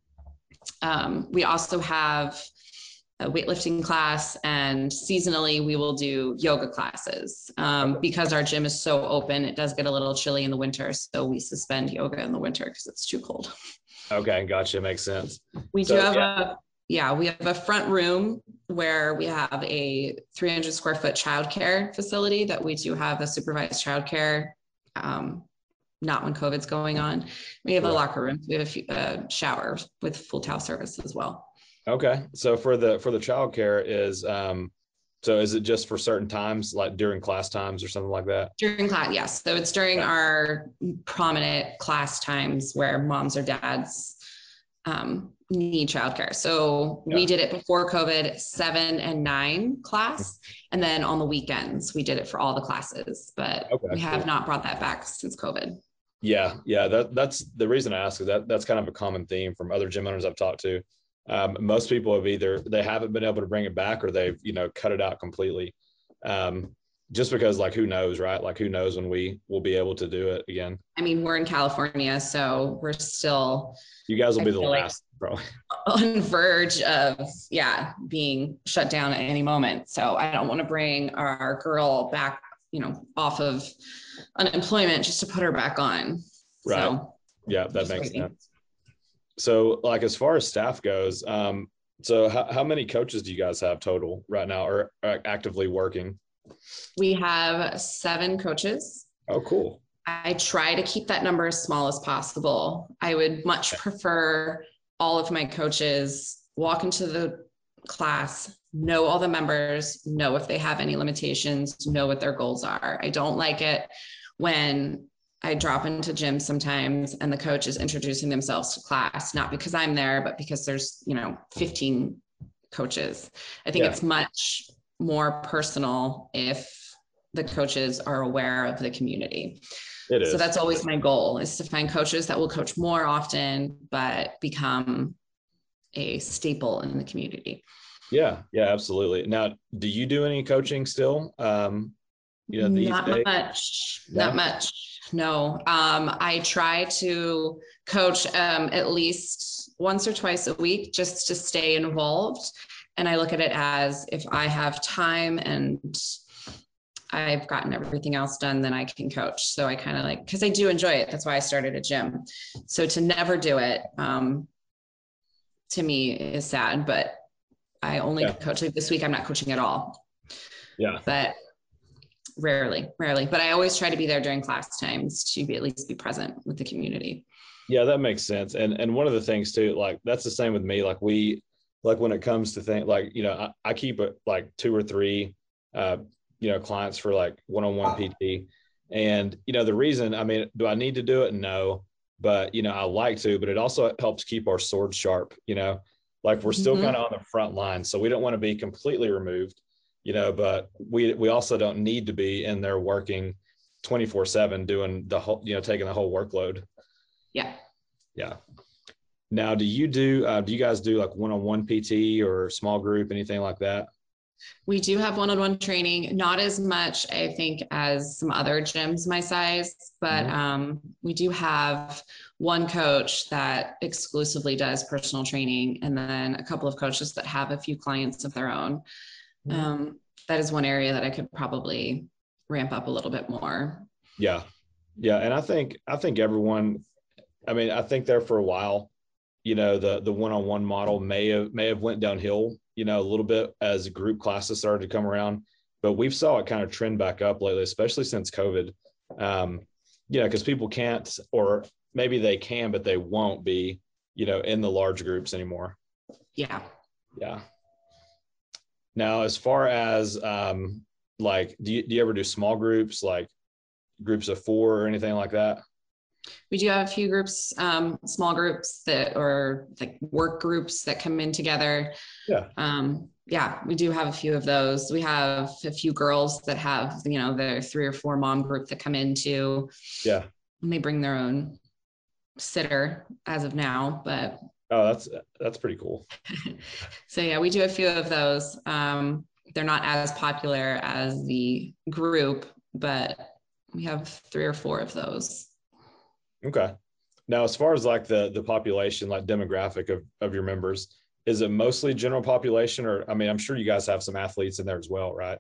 Um, we also have a weightlifting class, and seasonally we will do yoga classes um, because our gym is so open. It does get a little chilly in the winter, so we suspend yoga in the winter because it's too cold. Okay, gotcha. Makes sense. We so, do have yeah. a Yeah, we have a front room where we have a three hundred square foot childcare facility that we do have a supervised childcare, um, not when COVID's going on. We have a locker room. We have a few, uh, shower with full towel service as well. Okay. So for the, for the childcare is, um, so is it just for certain times, like during class times or something like that? During class, yes. So it's during okay. our prominent class times where moms or dads, um, need childcare. So yeah. we did it before COVID, seven and nine class. And then on the weekends, we did it for all the classes, but okay, we have cool. not brought that back since COVID. Yeah. Yeah. That, that's the reason I ask is that that's kind of a common theme from other gym owners I've talked to. Um, most people have either, they haven't been able to bring it back or they've, you know, cut it out completely. Um, just because like, who knows, right? Like who knows when we will be able to do it again. I mean, we're in California, so we're still, you guys will I be the feel last like probably on verge of, yeah, being shut down at any moment. So I don't want to bring our girl back, you know, off of unemployment just to put her back on. Right. So, yeah, that just makes waiting. sense. So like, as far as staff goes, um, so how, how many coaches do you guys have total right now or are actively working? We have seven coaches. Oh, cool. I try to keep that number as small as possible. I would much prefer all of my coaches walk into the class, know all the members, know if they have any limitations, know what their goals are. I don't like it when I drop into gym sometimes and the coach is introducing themselves to class, not because I'm there, but because there's, you know, fifteen coaches. I think Yeah. it's much more personal if the coaches are aware of the community. It is. So that's always my goal, is to find coaches that will coach more often, but become a staple in the community. Yeah, yeah, absolutely. Now, do you do any coaching still? Um, you know, these Not days? much, No? not much. No. Um, I try to coach um, at least once or twice a week just to stay involved. And I look at it as, if I have time and I've gotten everything else done, then I can coach. So I kind of like, because I do enjoy it. That's why I started a gym. So to never do it, um, to me is sad, but I only Yeah. coach. Like this week, I'm not coaching at all. Yeah. But rarely, rarely. But I always try to be there during class times to be at least be present with the community. Yeah, that makes sense. And and one of the things too, like that's the same with me. Like we, like when it comes to things like, you know, I, I keep it like two or three, uh, you know, clients for like one-on-one P T. And, you know, the reason, I mean, do I need to do it? No, but, you know, I like to, but it also helps keep our sword sharp, you know, like we're still Mhm. kind of on the front line. So we don't want to be completely removed, you know, but we, we also don't need to be in there working twenty-four seven doing the whole, you know, taking the whole workload. Yeah. Yeah. Now, do you do, uh, do you guys do like one-on-one P T or small group, anything like that? We do have one-on-one training, not as much, I think, as some other gyms my size, but Mhm. um, we do have one coach that exclusively does personal training, and then a couple of coaches that have a few clients of their own. Mhm. Um, that is one area that I could probably ramp up a little bit more. Yeah. Yeah. And I think, I think everyone, I mean, I think there for a while, you know, the, the one-on-one model may have, may have went downhill, you know, a little bit as group classes started to come around, but we've saw it kind of trend back up lately, especially since COVID. Um, you know, because people can't, or maybe they can, but they won't be, you know, in the large groups anymore. Yeah. Yeah. Now, as far as um, like, do you, do you ever do small groups, like groups of four or anything like that? We do have a few groups, um, small groups that, or like work groups that come in together. Yeah. Um, yeah, we do have a few of those. We have a few girls that have, you know, their three or four mom group that come into, Yeah. and they bring their own sitter as of now, but. Oh, that's, that's pretty cool. So yeah, we do a few of those. Um, they're not as popular as the group, but we have three or four of those. Okay. Now, as far as like the, the population, like demographic of, of your members, is it mostly general population, or, I mean, I'm sure you guys have some athletes in there as well, right?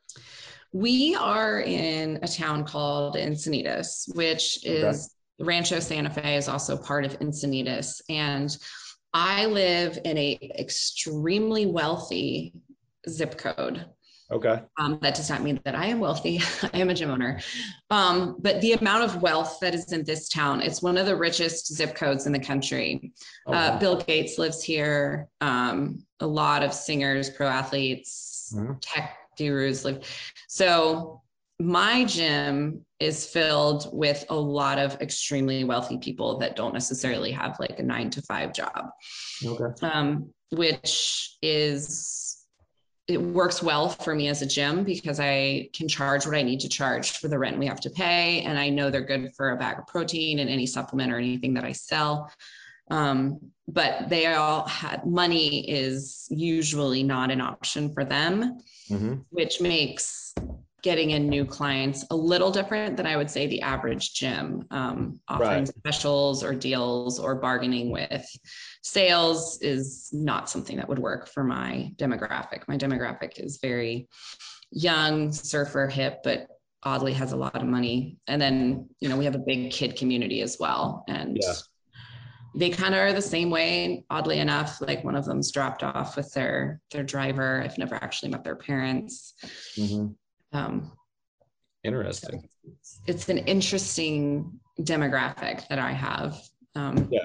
We are in a town called Encinitas, which is okay. Rancho Santa Fe is also part of Encinitas. And I live in a extremely wealthy zip code. Okay. Um, that does not mean that I am wealthy. I am a gym owner. Um, but the amount of wealth that is in this town, it's one of the richest zip codes in the country. Oh, uh, wow. Bill Gates lives here. Um, a lot of singers, pro athletes, mm-hmm. tech gurus live. So my gym is filled with a lot of extremely wealthy people that don't necessarily have like a nine to five job. Okay. Um, which is, it works well for me as a gym because I can charge what I need to charge for the rent we have to pay. And I know they're good for a bag of protein and any supplement or anything that I sell. Um, but they all had, money is usually not an option for them, mm-hmm. which makes getting in new clients a little different than I would say the average gym, um, offering Right. specials or deals or bargaining with sales is not something that would work for my demographic. My demographic is very young, surfer, hip, but oddly has a lot of money. And then, you know, we have a big kid community as well. And Yeah. they kind of are the same way, oddly enough. Like one of them's dropped off with their their driver. I've never actually met their parents. Mhm. Um, Interesting. it's, it's an interesting demographic that I have. Um, Yeah,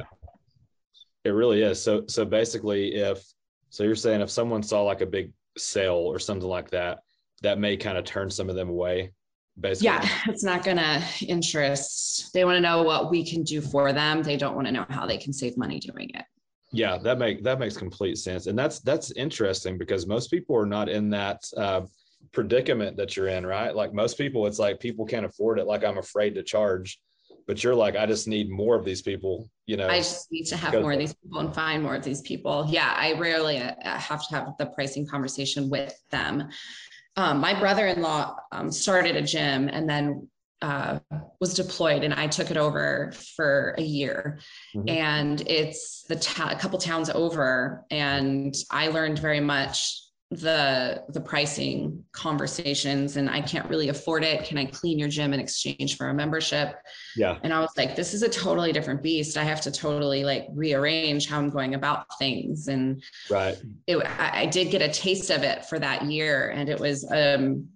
it really is. So, so basically, if so, you're saying if someone saw like a big sale or something like that, that may kind of turn some of them away. Basically, yeah, it's not gonna interest. They want to know what we can do for them. They don't want to know how they can save money doing it. Yeah, that make that makes complete sense, and that's that's interesting because most people are not in that uh, predicament that you're in, right? Like most people, it's like people can't afford it. Like I'm afraid to charge, but you're like, I just need more of these people. You know, I just need to have more of these people and find more of these people. Yeah, I rarely uh, have to have the pricing conversation with them. Um, my brother-in-law um, started a gym and then uh, was deployed, and I took it over for a year. Mm-hmm. And it's the ta- a couple towns over, and I learned very much the the pricing conversations, and I can't really afford it. Can I clean your gym in exchange for a membership? Yeah. And I was like, this is a totally different beast. I have to totally like rearrange how I'm going about things. And right. It, I, I did get a taste of it for that year, and it was, um,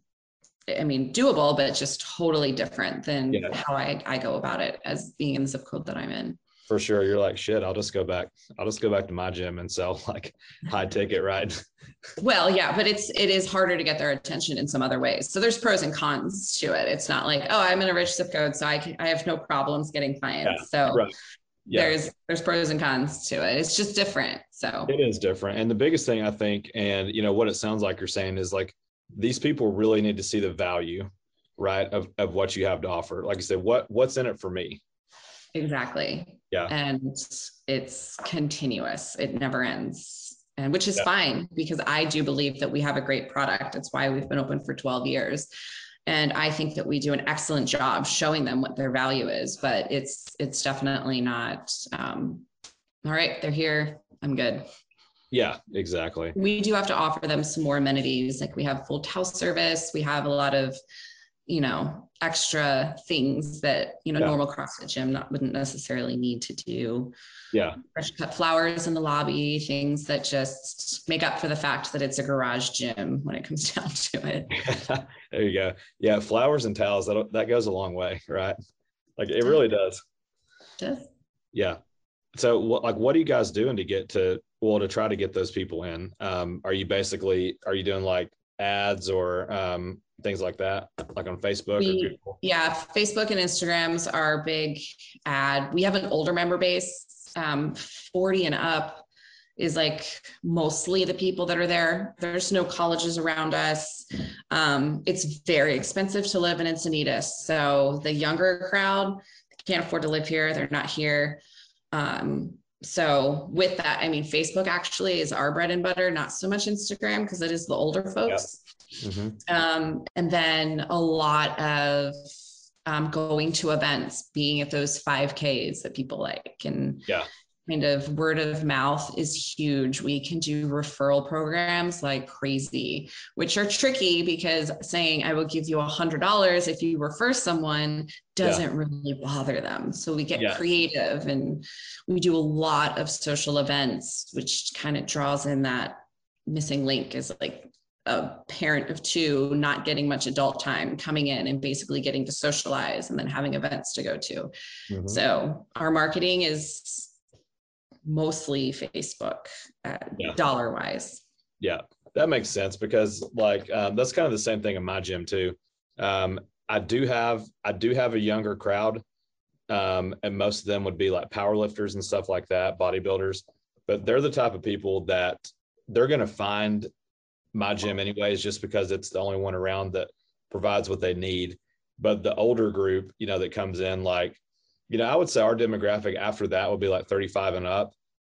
I mean, doable, but just totally different than yeah. how I, I go about it as being in the zip code that I'm in. For sure. You're like, shit, I'll just go back. I'll just go back to my gym and sell like high ticket, right? Well, yeah, but it's, it is harder to get their attention in some other ways. So there's pros and cons to it. It's not like, oh, I'm in a rich zip code, so I can, I have no problems getting clients. Yeah, so right. yeah. there's, there's pros and cons to it. It's just different. So it is different. And the biggest thing I think, and you know, what it sounds like you're saying is like, these people really need to see the value, right, of, of what you have to offer. Like I said, what, what's in it for me? Exactly. Yeah. And it's continuous. It never ends. And which is yeah. fine, because I do believe that we have a great product. It's why we've been open for twelve years. And I think that we do an excellent job showing them what their value is, but it's, it's definitely not, um, all right, they're here, I'm good. Yeah, exactly. We do have to offer them some more amenities. Like we have full house service. We have a lot of, you know, extra things that, you know, yeah. normal CrossFit gym not, wouldn't necessarily need to do. Yeah. Fresh cut flowers in the lobby, things that just make up for the fact that it's a garage gym when it comes down to it. There you go. Yeah. Flowers and towels, that, that goes a long way, right? Like it really does. It does. Yeah. So what, like, what are you guys doing to get to, well, to try to get those people in? Um, are you basically, are you doing like ads or um, things like that, like on Facebook? We, or Google? Yeah, Facebook and Instagrams are big ad. We have an older member base, um, forty and up is like mostly the people that are there. There's no colleges around us. Um, it's very expensive to live in Encinitas. So the younger crowd can't afford to live here. They're not here. Um, so with that, I mean, Facebook actually is our bread and butter, not so much Instagram, because it is the older folks. Yeah. Mm-hmm. Um, and then a lot of um, going to events, being at those five Ks that people like, and yeah. kind of word of mouth is huge. We can do referral programs like crazy, which are tricky because saying I will give you a hundred dollars if you refer someone doesn't yeah. really bother them. So we get yeah. creative, and we do a lot of social events, which kind of draws in that missing link is like a parent of two not getting much adult time coming in and basically getting to socialize and then having events to go to. Mm-hmm. So our marketing is mostly Facebook uh, yeah. dollar wise. Yeah, that makes sense because like um, that's kind of the same thing in my gym too. Um, I do have I do have a younger crowd, um, and most of them would be like powerlifters and stuff like that, bodybuilders. But they're the type of people that they're going to find my gym anyways, just because it's the only one around that provides what they need. But the older group, you know, that comes in, like, you know, I would say our demographic after that would be like thirty-five and up.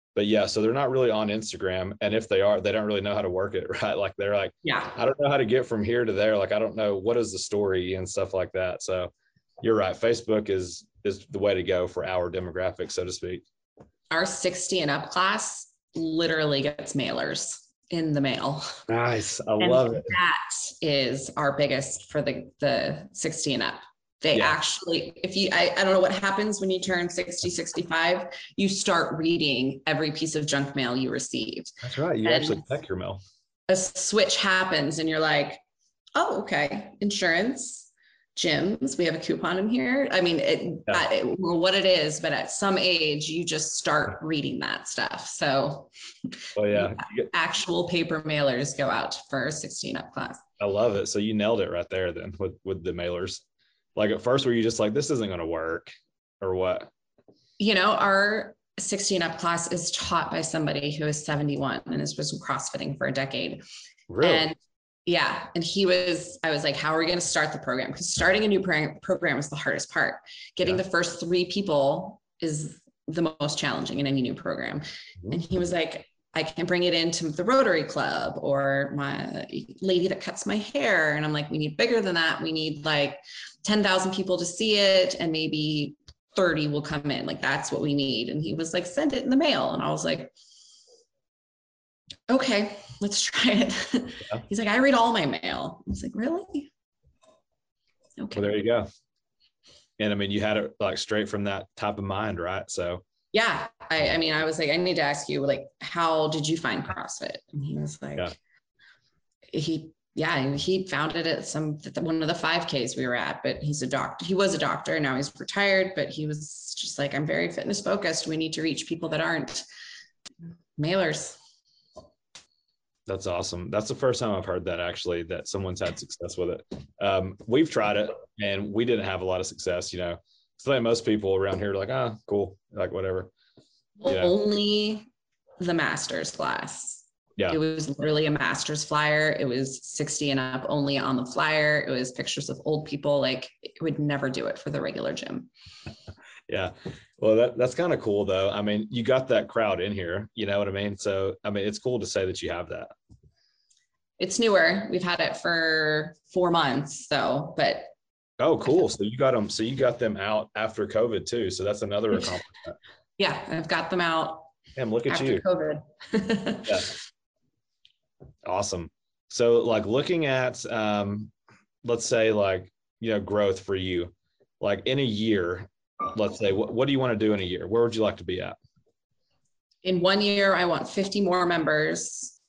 but yeah, so they're not really on Instagram. And if they are, they don't really know how to work it, right? Like they're like, Yeah. I don't know how to get from here to there. Like, I don't know what is the story and stuff like that. So you're right. Facebook is, is the way to go for our demographic, so to speak. Our sixty and up class literally gets mailers in the mail. Nice. I and love it. That is our biggest for the, the sixty and up. They Yeah. actually, if you, I, I don't know what happens when you turn sixty, sixty-five, you start reading every piece of junk mail you received. That's right. You And actually check your mail. a switch happens and you're like, oh, okay, insurance, gyms, we have a coupon in here. I mean, it, Yeah. I, it, what it is, but at some age, you just start reading that stuff. So Oh yeah. You get- actual paper mailers go out for sixteen up class. I love it. So you nailed it right there then with, with the mailers. Like at first were you just like, this isn't going to work or what? You know, our sixteen up class is taught by somebody who is seventy-one and has been CrossFitting for a decade. Really? And yeah. And he was, I was like, how are we going to start the program? Because starting a new pro- program is the hardest part. Getting Yeah. the first three people is the most challenging in any new program. Mm-hmm. And he was like, I can bring it into the Rotary Club or my lady that cuts my hair. And I'm like, we need bigger than that. We need like ten thousand people to see it. And maybe thirty will come in. Like, that's what we need. And he was like, send it in the mail. And I was like, okay, let's try it. Yeah. He's like, I read all my mail. I was like, really? Okay. Well, there you go. And I mean, you had it like straight from that type of mind, right? So Yeah. I, I mean, I was like, I need to ask you, like, how did you find CrossFit? And he was like, Yeah. he, yeah, he found it at some, one of the five Ks we were at, but he's a doctor. He was a doctor. Now he's retired, but he was just like, I'm very fitness focused. We need to reach people that aren't mailers. that's awesome. That's the first time I've heard that actually, that someone's had success with it. Um, we've tried it and we didn't have a lot of success, you know. So like most people around here are like, ah, cool, like whatever. Yeah. Only the master's class. Yeah. It was literally a master's flyer. It was sixty and up only on the flyer. It was pictures of old people. Like, it would never do it for the regular gym. Yeah. Well, that, that's kind of cool though. I mean, you got that crowd in here, you know what I mean? So, I mean, it's cool to say that you have that. It's newer. We've had it for four months. So, but Oh, cool. So you got them, so you got them out after COVID too. So that's another accomplishment. yeah, I've got them out Damn, look at after you. COVID. Yeah. Awesome. So like looking at, um, let's say like, you know, growth for you, like in a year, let's say, what, what do you want to do in a year? Where would you like to be at? In one year, I want fifty more members.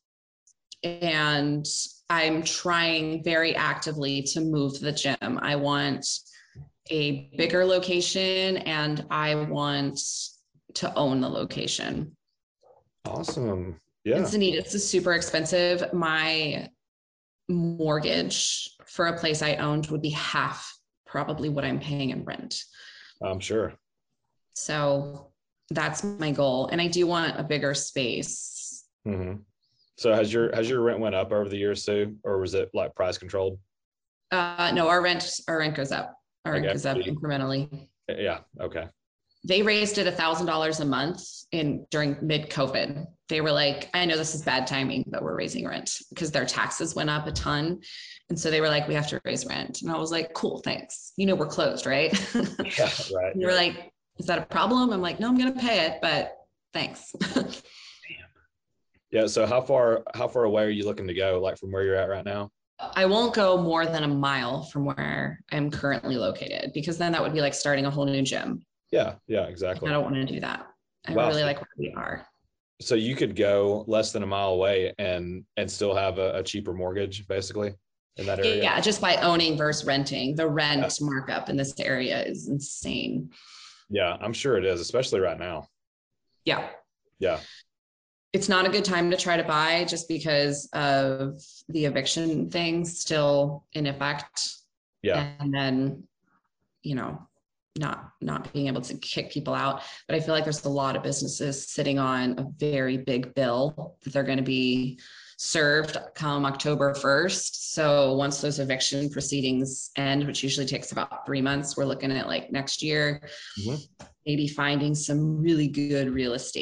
And I'm trying very actively to move the gym. I want a bigger location and I want to own the location. Awesome. Yeah. It's neat. It's super expensive. My mortgage for a place I owned would be half probably what I'm paying in rent. I'm sure. So that's my goal. And I do want a bigger space. Mm-hmm. So has your, has your rent went up over the years too, or was it like price controlled? Uh, no, our rent, our rent goes up. Our rent Okay. goes up incrementally. Yeah. Okay. They raised it a thousand dollars a month in during mid COVID. They were like, I know this is bad timing, but we're raising rent because their taxes went up a ton. And so they were like, we have to raise rent. And I was like, cool, thanks. You know, we're closed, right? Yeah. Right. And they were like, is that a problem? I'm like, no, I'm going to pay it, but thanks. Yeah. So how far, how far away are you looking to go? Like from where you're at right now? I won't go more than a mile from where I'm currently located because then that would be like starting a whole new gym. Yeah. Yeah, I exactly. don't want to do that. I Wow. really like where we are. So you could go less than a mile away and, and still have a, a cheaper mortgage basically in that area. Yeah, just by owning versus renting. The rent yeah. markup in this area is insane. Yeah, I'm sure it is, especially right now. Yeah. Yeah. It's not a good time to try to buy just because of the eviction thing still in effect. Yeah. And then, you know, not, not being able to kick people out. But I feel like there's a lot of businesses sitting on a very big bill that they're going to be served come October first. So once those eviction proceedings end, which usually takes about three months, we're looking at like next year, mm-hmm. maybe finding some really good real estate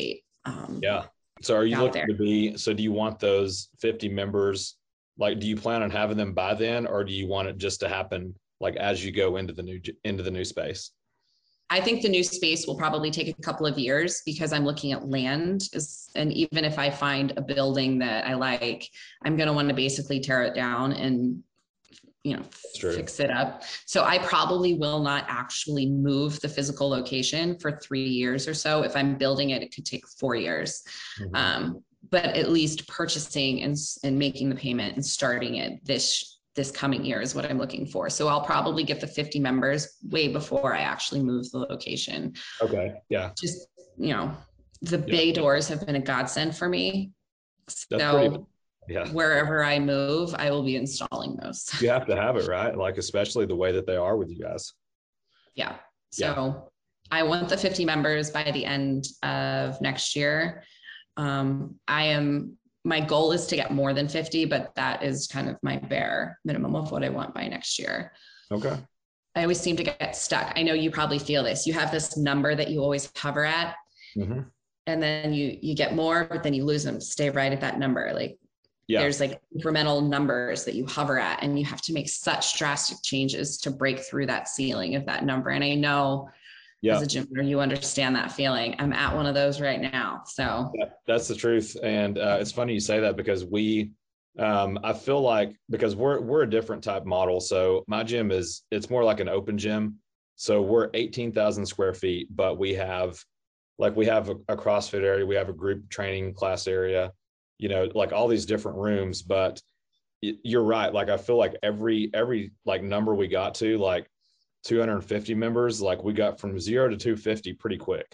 Um, yeah. So are you out looking there. to be, so do you want those fifty members, like, do you plan on having them by then, or do you want it just to happen like as you go into the new, into the new space? I think the new space will probably take a couple of years because I'm looking at land is, and even if I find a building that I like, I'm going to want to basically tear it down and, you know, fix it up. So I probably will not actually move the physical location for three years or so. If I'm building it, it could take four years. Mm-hmm. Um, but at least purchasing and, and making the payment and starting it this this coming year is what I'm looking for. So I'll probably get the fifty members way before I actually move the location. Okay. Yeah. Just, you know, the yeah. bay doors have been a godsend for me. That's so pretty, yeah. Wherever I move, I will be installing those. You have to have it, right? Like, especially the way that they are with you guys. Yeah. So yeah. I want the fifty members by the end of next year. Um, I am, my goal is to get more than fifty, but that is kind of my bare minimum of what I want by next year. Okay. I always seem to get stuck. I know you probably feel this. You have this number that you always hover at, mm-hmm. and then you you get more, but then you lose them. Stay right at that number. Like yeah. there's like incremental numbers that you hover at, and you have to make such drastic changes to break through that ceiling of that number. And I know yeah. as a gym owner, you understand that feeling. I'm at one of those right now. So yeah, that's the truth. And uh, it's funny you say that because we, um, I feel like, because we're, we're a different type model. So my gym is, it's more like an open gym. So we're eighteen thousand square feet, but we have like, we have a, a CrossFit area. We have a group training class area, you know, like all these different rooms, but you're right. Like, I feel like every, every like number we got to, like, two hundred fifty members, like we got from zero to two hundred fifty pretty quick.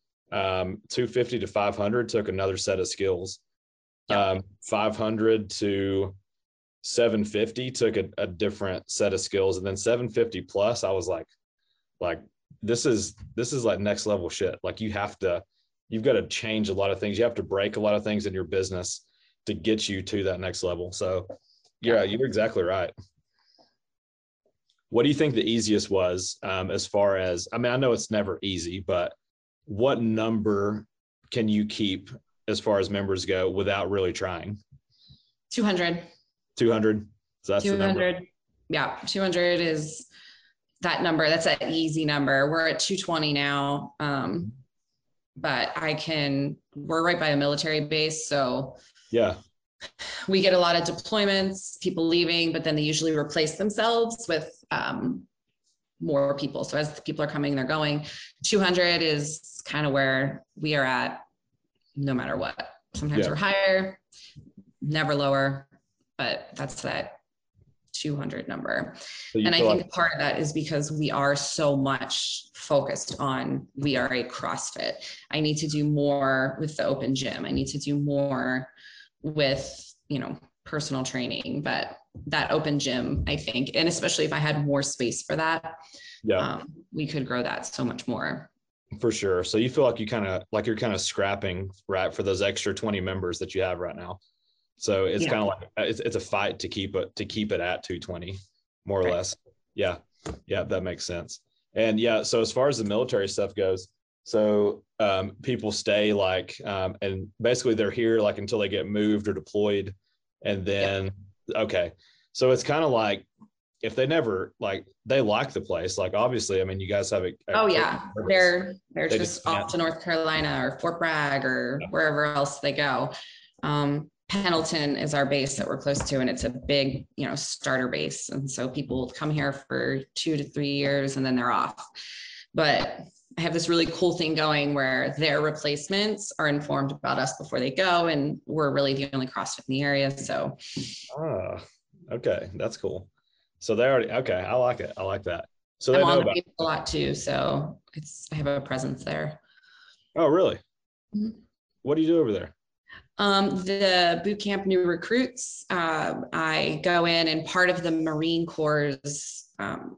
Um, two hundred fifty to five hundred took another set of skills. Um, five hundred to seven hundred fifty took a, a different set of skills. And then seven hundred fifty plus, I was like, like, this is, this is like next level shit. Like you have to, you've got to change a lot of things. You have to break a lot of things in your business to get you to that next level. So yeah, you're exactly right. What do you think the easiest was um, as far as, I mean, I know it's never easy, but what number can you keep as far as members go without really trying? two hundred. two hundred. So that's two hundred. The number. Yeah. two hundred is that number. That's an easy number. We're at two twenty now. Um, but I can, we're right by a military base. So yeah. We get a lot of deployments, people leaving, but then they usually replace themselves with um, more people. So as the people are coming, they're going. two hundred is kind of where we are at no matter what. Sometimes yeah. we're higher, never lower, but that's that two hundred number. So and I think like- part of that is because we are so much focused on, we are a CrossFit. I need to do more with the open gym. I need to do more with, you know, personal training, but that open gym, I think, and especially if I had more space for that, yeah, um, we could grow that so much more. For sure. So you feel like you kind of like you're kind of scrapping, right, for those extra twenty members that you have right now. So it's yeah. kind of like it's, it's a fight to keep it to keep it at two twenty, more or right. less. Yeah, yeah, that makes sense. And yeah, so as far as the military stuff goes, so um, people stay like, um, and basically they're here like until they get moved or deployed. And then, yep. okay. So it's kind of like, if they never like, they like the place, like, obviously, I mean, you guys have a, a oh yeah, they're, they're they just, just off to North Carolina or Fort Bragg or yeah. wherever else they go. Um, Pendleton is our base that we're close to, and it's a big, you know, starter base. And so people come here for two to three years and then they're off. But I have this really cool thing going where their replacements are informed about us before they go. And we're really the only CrossFit in the area. So. Ah, okay. That's cool. So they already, okay. I like it. I like that. So they I'm know on the about base a lot too. So it's, I have a presence there. Oh, really? Mm-hmm. What do you do over there? Um, the boot camp new recruits. Uh, I go in, and part of the Marine Corps' um,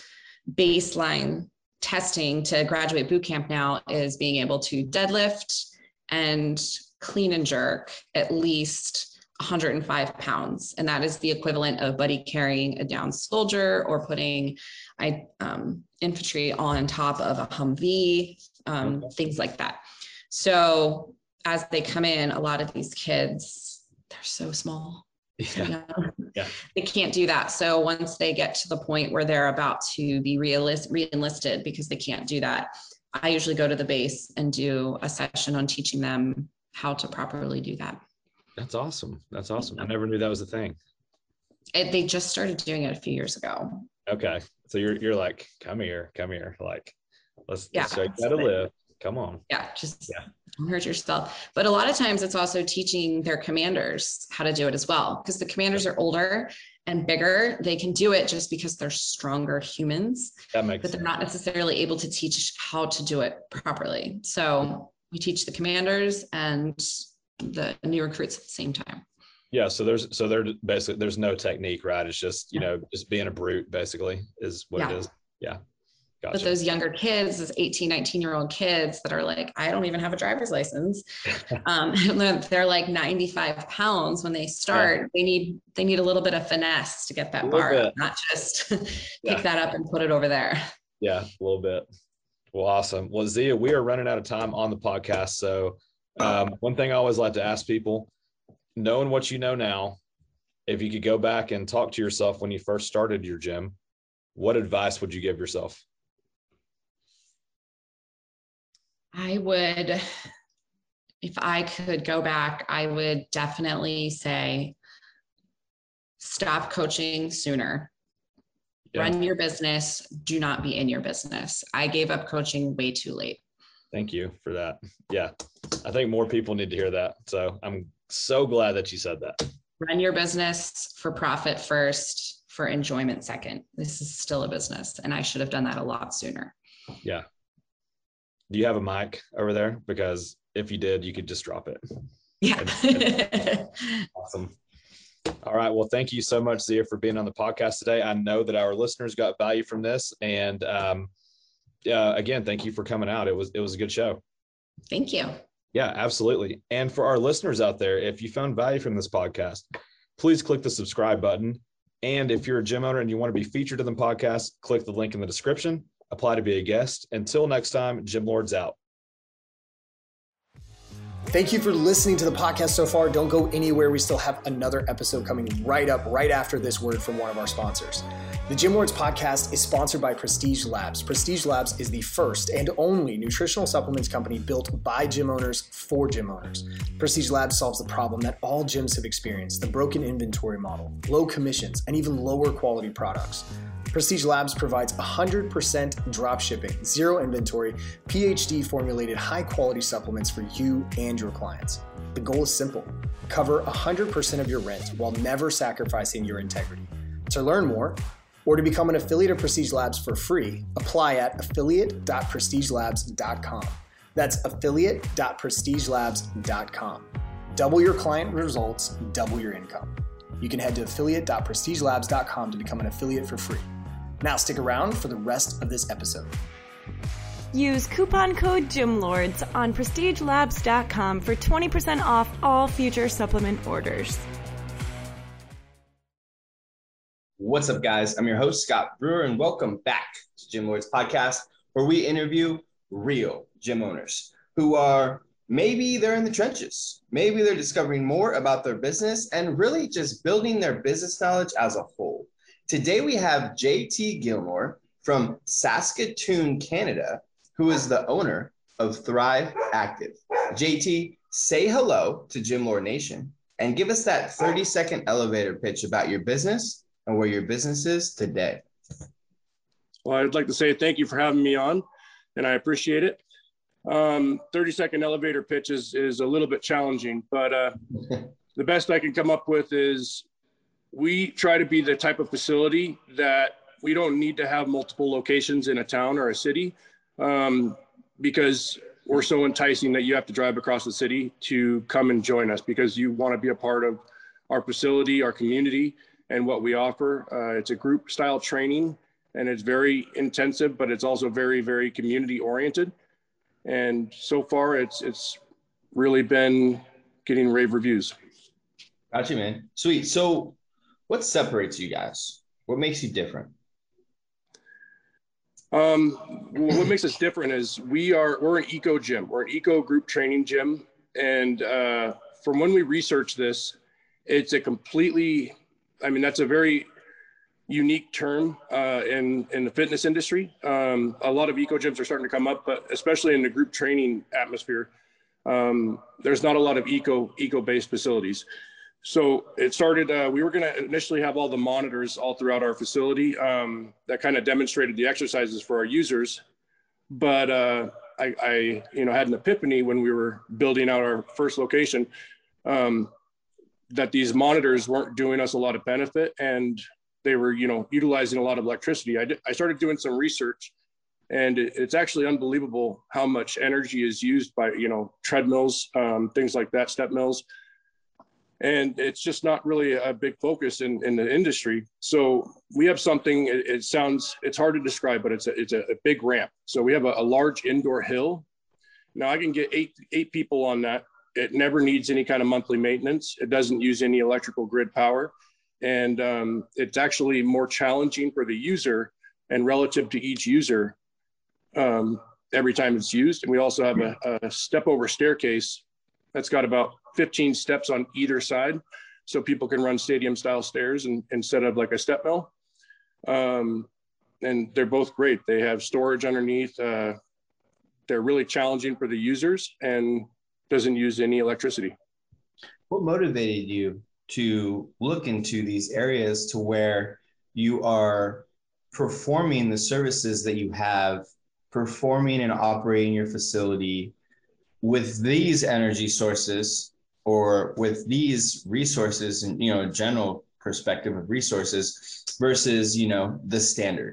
baseline testing to graduate boot camp now is being able to deadlift and clean and jerk at least one hundred five pounds. And that is the equivalent of buddy carrying a down soldier or putting I, um, infantry on top of a Humvee, um, things like that. So as they come in, a lot of these kids, they're so small. Yeah. You know? Yeah. They can't do that. So once they get to the point where they're about to be realist, re-enlisted because they can't do that, I usually go to the base and do a session on teaching them how to properly do that. That's awesome. That's awesome. I never knew that was a thing. It, they just started doing it a few years ago. Okay. So you're, you're like, come here, come here. Like, let's, Yeah. let's show you how to live. Come on. Yeah. Just Yeah. don't hurt yourself. But a lot of times it's also teaching their commanders how to do it as well. Because the commanders are older and bigger. They can do it just because they're stronger humans, That makes but they're sense. not necessarily able to teach how to do it properly. So we teach the commanders and the new recruits at the same time. Yeah. So there's, so there basically, there's no technique, right? It's just, you know, just being a brute basically is what Yeah. it is. Yeah. Gotcha. But those younger kids, those eighteen, nineteen year old kids that are like, I don't even have a driver's license. um, they're, they're like ninety-five pounds when they start. Yeah. They need, they need a little bit of finesse to get that bar up, not just pick yeah. that up and put it over there. Yeah, a little bit. Well, awesome. Well, Zia, we are running out of time on the podcast. So um, one thing I always like to ask people, knowing what you know now, if you could go back and talk to yourself when you first started your gym, what advice would you give yourself? I would, if I could go back, I would definitely say, stop coaching sooner. Yeah. Run your business. Do not be in your business. I gave up coaching way too late. Thank you for that. Yeah. I think more people need to hear that. So I'm so glad that you said that. Run your business for profit first, for enjoyment second. This is still a business, and I should have done that a lot sooner. Yeah. Do you have a mic over there? Because if you did, you could just drop it. Yeah. Awesome. All right. Well, thank you so much, Zia, for being on the podcast today. I know that our listeners got value from this. And um, uh, again, thank you for coming out. It was, it was a good show. Thank you. Yeah, absolutely. And for our listeners out there, if you found value from this podcast, please click the subscribe button. And if you're a gym owner and you want to be featured in the podcast, click the link in the description. Apply to be a guest. Until next time, Gym Lords out. Thank you for listening to the podcast so far. Don't go anywhere. We still have another episode coming right up, right after this word from one of our sponsors. The Gym Lords podcast is sponsored by Prestige Labs. Prestige Labs is the first and only nutritional supplements company built by gym owners for gym owners. Prestige Labs solves the problem that all gyms have experienced: the broken inventory model, low commissions, and even lower quality products. Prestige Labs provides one hundred percent drop shipping, zero inventory, P H D formulated high quality supplements for you and your clients. The goal is simple: cover one hundred percent of your rent while never sacrificing your integrity. To learn more or to become an affiliate of Prestige Labs for free, apply at affiliate dot prestige labs dot com. That's affiliate dot prestige labs dot com. Double your client results, double your income. You can head to affiliate dot prestige labs dot com to become an affiliate for free. Now stick around for the rest of this episode. Use coupon code GYMLORDS on prestige labs dot com for twenty percent off all future supplement orders. What's up, guys? I'm your host, Scott Brewer, and welcome back to Gym Lords Podcast, where we interview real gym owners who are maybe they're in the trenches. Maybe they're discovering more about their business and really just building their business knowledge as a whole. Today, we have J T Gilmore from Saskatoon, Canada, who is the owner of Thrive Active. J T, say hello to Gym Lord Nation and give us that thirty second elevator pitch about your business and where your business is today. Well, I'd like to say thank you for having me on, and I appreciate it. Um, thirty second elevator pitch is, is a little bit challenging, but uh, the best I can come up with is we try to be the type of facility that we don't need to have multiple locations in a town or a city um, because we're so enticing that you have to drive across the city to come and join us because you want to be a part of our facility, our community, and what we offer. Uh, it's a group style training and it's very intensive, but it's also very, very community oriented. And so far it's, it's really been getting rave reviews. Gotcha, man. Sweet. So what separates you guys? What makes you different? Um, what makes us different is we are, we're an eco gym. We're an eco group training gym. And uh, from when we researched this, it's a completely, I mean, that's a very unique term uh, in, in the fitness industry. Um, a lot of eco gyms are starting to come up, but especially in the group training atmosphere, um, there's not a lot of eco, eco-based facilities. So it started, uh, we were going to initially have all the monitors all throughout our facility um, that kind of demonstrated the exercises for our users. But uh, I, I, you know, had an epiphany when we were building out our first location um, that these monitors weren't doing us a lot of benefit, and they were, you know, utilizing a lot of electricity. I, did, I started doing some research, and it, it's actually unbelievable how much energy is used by, you know, treadmills, um, things like that, step mills. And it's just not really a big focus in, in the industry. So we have something, it, it sounds, it's hard to describe, but it's a, it's a, a big ramp. So we have a, a large indoor hill. Now I can get eight, eight people on that. It never needs any kind of monthly maintenance. It doesn't use any electrical grid power. And um, it's actually more challenging for the user and relative to each user um, every time it's used. And we also have a, a step over staircase that's got about fifteen steps on either side, so people can run stadium style stairs and, instead of like a step mill. Um, and they're both great. They have storage underneath. Uh, they're really challenging for the users and doesn't use any electricity. What motivated you to look into these areas to where you are performing the services that you have, performing and operating your facility with these energy sources, or with these resources and, you know, a general perspective of resources versus, you know, the standard?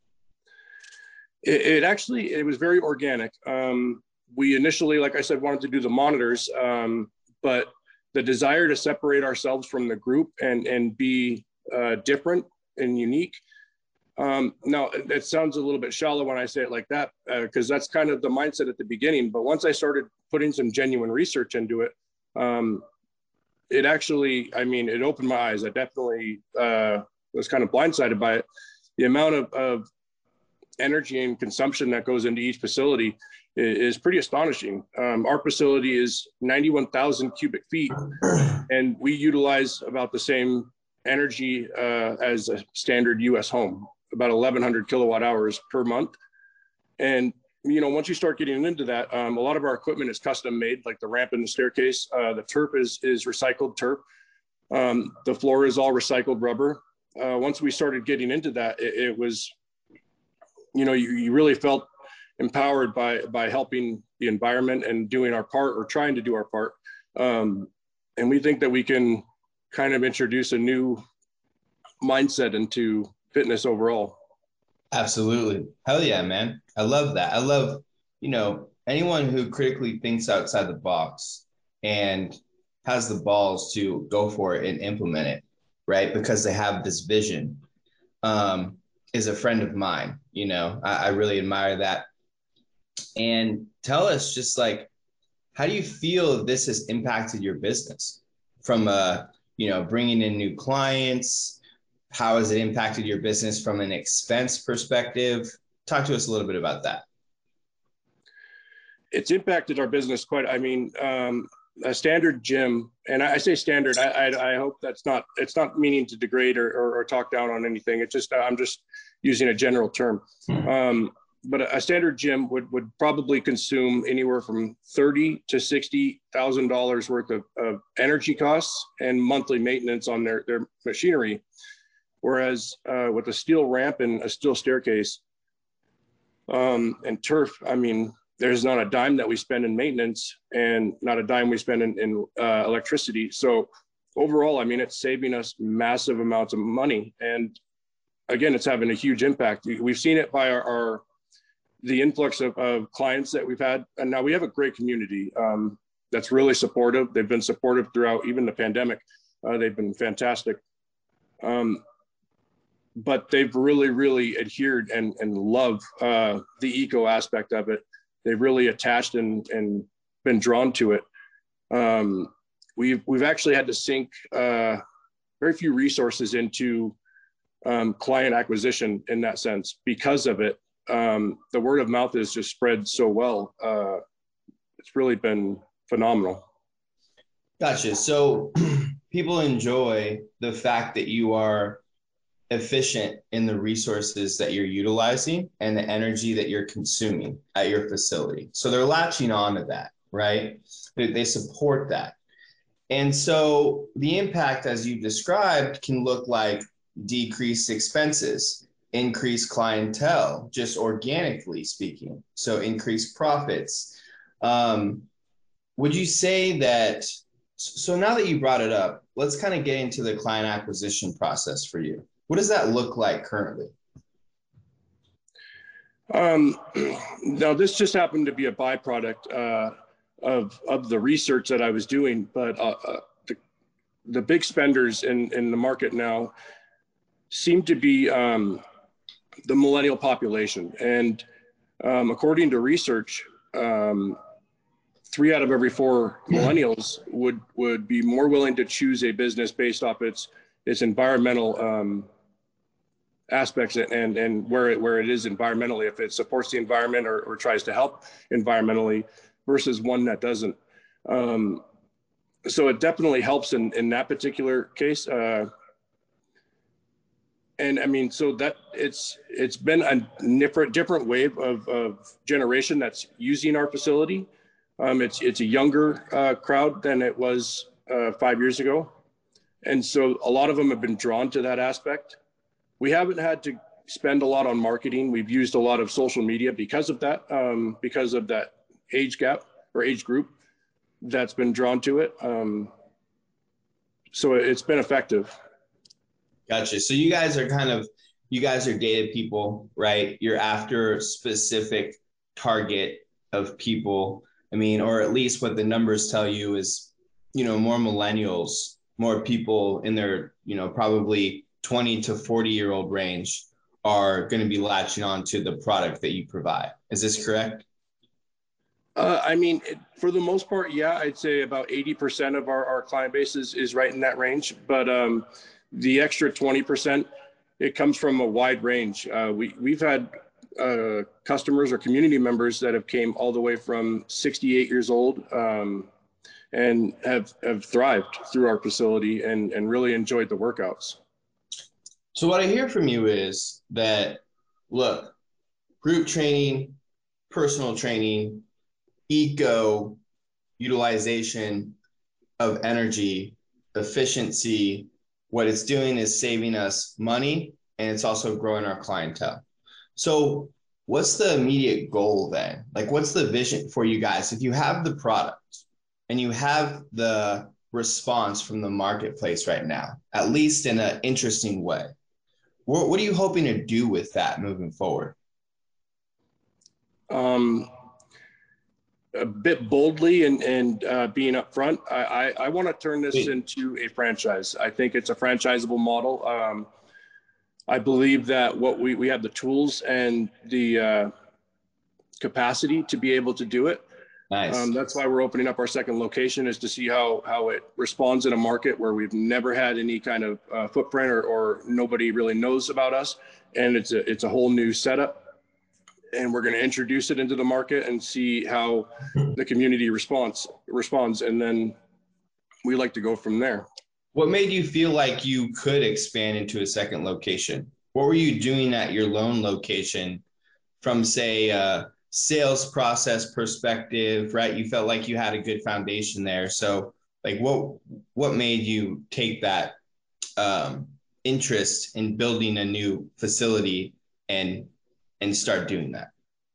It, it actually, it was very organic. Um, we initially, like I said, wanted to do the monitors, um, but the desire to separate ourselves from the group and, and be uh, different and unique. Um, now, it sounds a little bit shallow when I say it like that, because uh, that's kind of the mindset at the beginning. But once I started putting some genuine research into it, um, it actually, I mean, it opened my eyes. I definitely uh, was kind of blindsided by it. The amount of, of energy and consumption that goes into each facility is, is pretty astonishing. Um, our facility is ninety-one thousand cubic feet, and we utilize about the same energy uh, as a standard U S home, about eleven hundred kilowatt hours per month. And, you know, once you start getting into that, um, a lot of our equipment is custom made, like the ramp and the staircase. Uh, the turf is, is recycled turf. Um, the floor is all recycled rubber. Uh, once we started getting into that, it, it was, you know, you, you really felt empowered by, by helping the environment and doing our part, or trying to do our part. Um, and we think that we can kind of introduce a new mindset into fitness overall. Absolutely. Hell yeah, man. I love that. I love, you know, anyone who critically thinks outside the box and has the balls to go for it and implement it, right? Because they have this vision, um, is a friend of mine. You know, I, I really admire that. And tell us, just like, how do you feel this has impacted your business from, uh, you know, bringing in new clients? How has it impacted your business from an expense perspective? Talk to us a little bit about that. It's impacted our business quite, I mean, um, a standard gym, and I say standard, I, I, I hope that's not, it's not meaning to degrade or, or, or talk down on anything. It's just, I'm just using a general term. Um, but a standard gym would, would probably consume anywhere from thirty to sixty thousand dollars worth of, of energy costs and monthly maintenance on their, their machinery. Whereas uh, with a steel ramp and a steel staircase um, and turf, I mean, there's not a dime that we spend in maintenance and not a dime we spend in, in uh, electricity. So overall, I mean, it's saving us massive amounts of money. And again, it's having a huge impact. We've seen it by our, our the influx of, of clients that we've had. And now we have a great community um, that's really supportive. They've been supportive throughout even the pandemic. Uh, they've been fantastic. Um, but they've really, really adhered and, and love uh, the eco aspect of it. They've really attached and, and been drawn to it. Um, we've, we've actually had to sink uh, very few resources into um, client acquisition in that sense because of it. Um, the word of mouth has just spread so well. Uh, it's really been phenomenal. Gotcha. So people enjoy the fact that you are efficient in the resources that you're utilizing and the energy that you're consuming at your facility. So they're latching on to that, right? They, they support that. And so the impact, as you described, can look like decreased expenses, increased clientele, just organically speaking. So increased profits. Um, would you say that, so now that you brought it up, let's kind of get into the client acquisition process for you. What does that look like currently? Um, now, this just happened to be a byproduct uh, of of the research that I was doing, but uh, uh, the, the big spenders in, in the market now seem to be um, the millennial population. And um, according to research, um, three out of every four millennials would, would be more willing to choose a business based off its, its environmental um, aspects and and where it where it is environmentally, if it supports the environment or, or tries to help environmentally, versus one that doesn't. Um, so it definitely helps in in that particular case. Uh, and I mean, so that it's it's been a different different wave of of generation that's using our facility. Um, it's it's a younger uh, crowd than it was uh, five years ago, and so a lot of them have been drawn to that aspect. We haven't had to spend a lot on marketing. We've used a lot of social media because of that, um, because of that age gap or age group that's been drawn to it. Um, so it's been effective. Gotcha. So you guys are kind of, you guys are data people, right? You're after a specific target of people. I mean, or at least what the numbers tell you is, you know, more millennials, more people in their, you know, probably twenty to forty year old range are going to be latching on to the product that you provide. Is this correct? Uh, I mean, it, for the most part, yeah, I'd say about eighty percent of our, our client base is, is right in that range. But um, the extra twenty percent, it comes from a wide range. Uh, we, we've had uh, customers or community members that have came all the way from sixty-eight years old um, and have, have thrived through our facility and, and really enjoyed the workouts. So what I hear from you is that, look, group training, personal training, eco utilization of energy, efficiency, what it's doing is saving us money, and it's also growing our clientele. So what's the immediate goal then? Like, what's the vision for you guys? If you have the product and you have the response from the marketplace right now, at least in an interesting way, what, what are you hoping to do with that moving forward? Um, a bit boldly and, and uh, being upfront, I, I, I want to turn this Wait. into a franchise. I think it's a franchisable model. Um, I believe that what we, we have the tools and the uh, capacity to be able to do it. Nice. Um, that's why we're opening up our second location, is to see how, how it responds in a market where we've never had any kind of uh, footprint or, or nobody really knows about us. And it's a, it's a whole new setup. And we're going to introduce it into the market and see how the community responds responds. And then we like to go from there. What made you feel like you could expand into a second location? What were you doing at your lone location from, say, a sales process perspective, right? You felt like you had a good foundation there. So like what, what made you take that um, interest in building a new facility and, and start doing that?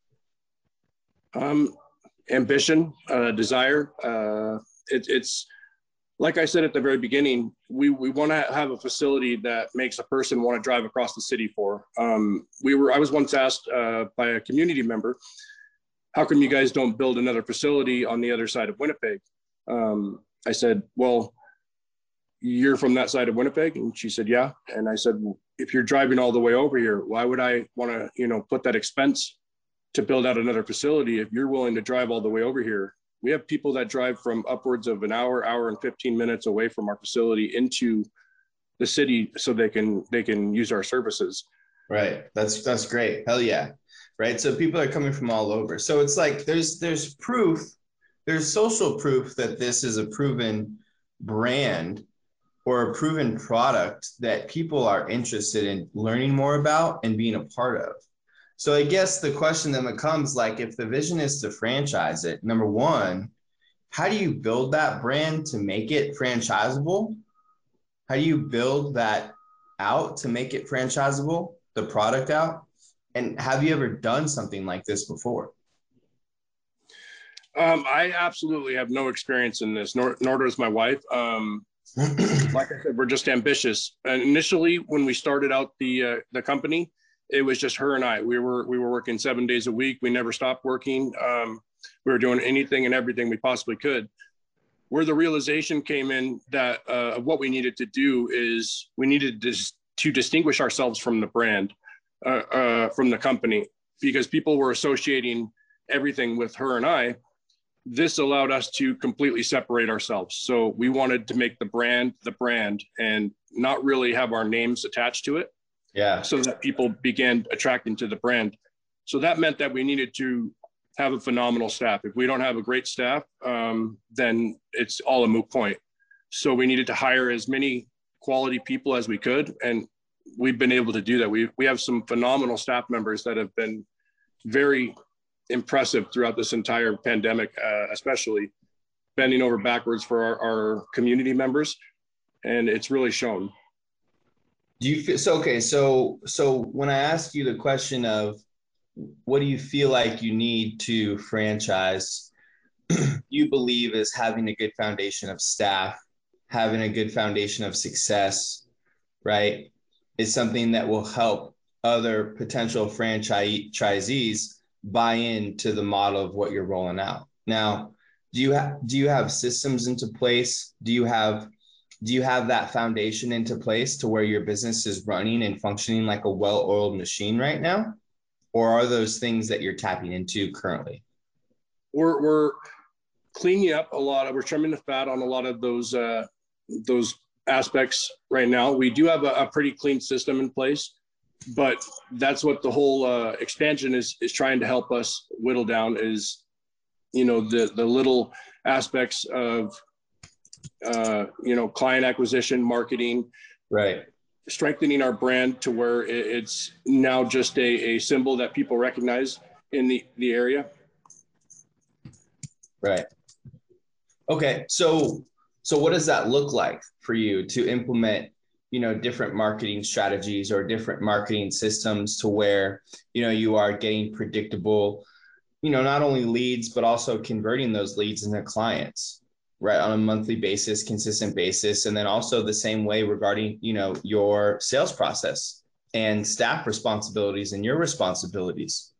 Um, ambition, uh, desire. Uh, it, it's like I said at the very beginning, we, we want to have a facility that makes a person want to drive across the city for. Um, we were, I was once asked uh, by a community member, how come you guys don't build another facility on the other side of Winnipeg? Um, I said, well, you're from that side of Winnipeg? And she said, yeah. And I said, well, if you're driving all the way over here, why would I want to, you know, put that expense to build out another facility if you're willing to drive all the way over here? We have people that drive from upwards of an hour, hour and fifteen minutes away from our facility into the city so they can they can use our services. Right. That's that's great. Hell yeah. Right. So people are coming from all over. So it's like there's there's proof there's social proof that this is a proven brand or a proven product that people are interested in learning more about and being a part of. So I guess the question then becomes, like, if the vision is to franchise it, number one, how do you build that brand to make it franchisable? How do you build that out to make it franchisable, the product out? And have you ever done something like this before? Um, I absolutely have no experience in this, nor, nor does my wife. Um, like I said, we're just ambitious. And initially, when we started out the uh, the company, it was just her and I. We were we were working seven days a week. We never stopped working. Um, we were doing anything and everything we possibly could. Where the realization came in that uh, what we needed to do is we needed to, to distinguish ourselves from the brand, uh, uh, from the company, because people were associating everything with her and I. This allowed us to completely separate ourselves. So we wanted to make the brand the brand and not really have our names attached to it. Yeah. So that people began attracting to the brand. So that meant that we needed to have a phenomenal staff. If we don't have a great staff, um, then it's all a moot point. So we needed to hire as many quality people as we could. And we've been able to do that. We, we have some phenomenal staff members that have been very impressive throughout this entire pandemic, uh, especially bending over backwards for our, our community members. And it's really shown. Do you feel so? Okay. So, so when I ask you the question of what do you feel like you need to franchise, you believe is having a good foundation of staff, having a good foundation of success, right? Is something that will help other potential franchisees buy into the model of what you're rolling out. Now, do you have do you have systems into place? Do you have do you have that foundation into place to where your business is running and functioning like a well-oiled machine right now? Or are those things that you're tapping into currently? We're we're cleaning up a lot of, we're trimming the fat on a lot of those uh, those aspects right now. We do have a, a pretty clean system in place. But that's what the whole uh, expansion is is trying to help us whittle down is, you know, the the little aspects of, uh, you know, client acquisition, marketing, right, strengthening our brand to where it, it's now just a, a symbol that people recognize in the, the area. Right. Okay. So, so what does that look like for you to implement, you know, different marketing strategies or different marketing systems to where, you know, you are getting predictable, you know, not only leads, but also converting those leads into clients, right, on a monthly basis, consistent basis. And then also the same way regarding, you know, your sales process and staff responsibilities and your responsibilities.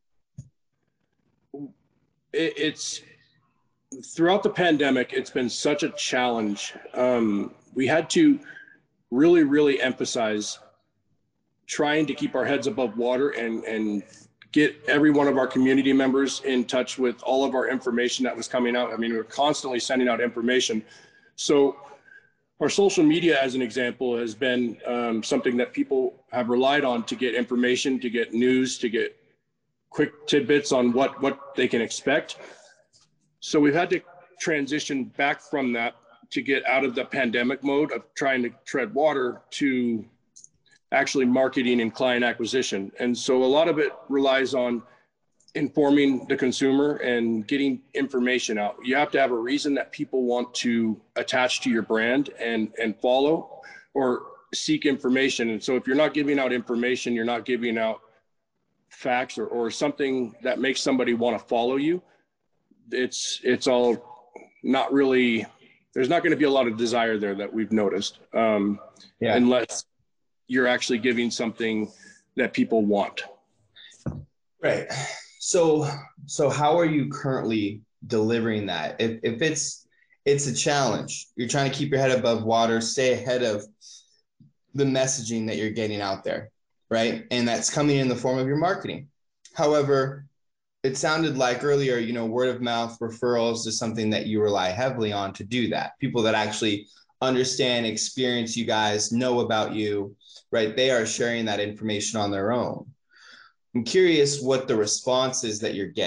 It, it's throughout the pandemic, it's been such a challenge. Um, we had to really, really emphasize trying to keep our heads above water and, and get every one of our community members in touch with all of our information that was coming out. I mean, we were constantly sending out information. So our social media, as an example, has been um, something that people have relied on to get information, to get news, to get quick tidbits on what, what they can expect. So we've had to transition back from that to get out of the pandemic mode of trying to tread water to actually marketing and client acquisition. And so a lot of it relies on informing the consumer and getting information out. You have to have a reason that people want to attach to your brand and, and follow or seek information. And so if you're not giving out information, you're not giving out facts or, or something that makes somebody want to follow you, it's, it's all not really, there's not going to be a lot of desire there that we've noticed, um, yeah. unless you're actually giving something that people want. Right. So, so how are you currently delivering that? If, if it's, it's a challenge, you're trying to keep your head above water, stay ahead of the messaging that you're getting out there, right? And that's coming in the form of your marketing. However, it sounded like earlier, you know, word of mouth referrals is something that you rely heavily on to do that. People that actually understand, experience you guys, know about you, right? They are sharing that information on their own. I'm curious what the response is that you're getting.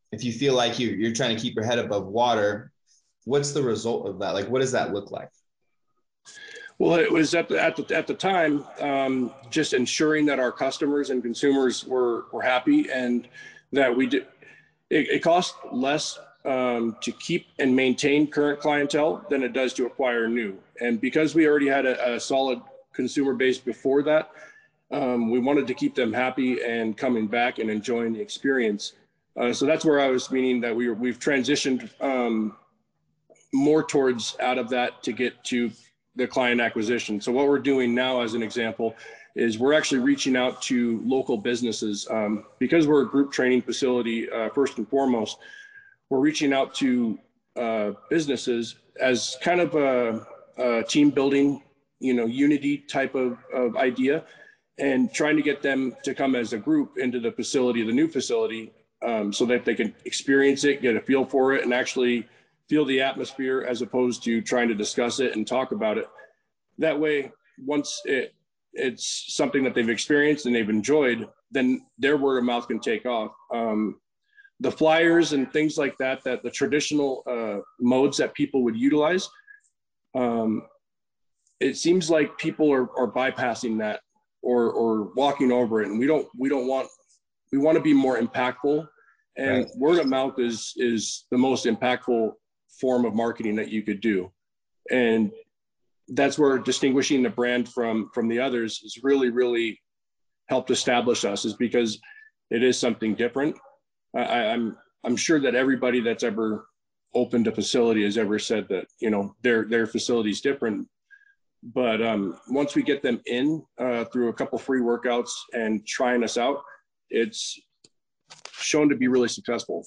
if you feel like you, you're trying to keep your head above water, what's the result of that? Like, what does that look like? Well, it was at the, at the, at the time, um, just ensuring that our customers and consumers were, were happy, and that we did, it, it cost less um, to keep and maintain current clientele than it does to acquire new. And because we already had a, a solid consumer base before that, um, we wanted to keep them happy and coming back and enjoying the experience. Uh, so that's where I was meaning that we were, we've transitioned um, more towards out of that to get to the client acquisition. So what we're doing now, as an example, is we're actually reaching out to local businesses. Um, because we're a group training facility, uh, first and foremost, we're reaching out to uh, businesses as kind of a, a team building, you know, unity type of, of idea, and trying to get them to come as a group into the facility, the new facility, um, so that they can experience it, get a feel for it, and actually feel the atmosphere, as opposed to trying to discuss it and talk about it. That way, once it it's something that they've experienced and they've enjoyed, then their word of mouth can take off. Um, the flyers and things like that, that the traditional uh, modes that people would utilize, um, it seems like people are, are bypassing that or or walking over it, and we don't we don't want we want to be more impactful, and right. Word of mouth is is the most impactful form of marketing that you could do. And that's where distinguishing the brand from from the others has really, really helped establish us, is because it is something different. I, I'm I'm sure that everybody that's ever opened a facility has ever said that, you know, their their facility is different. But um, once we get them in uh, through a couple free workouts and trying us out, it's shown to be really successful.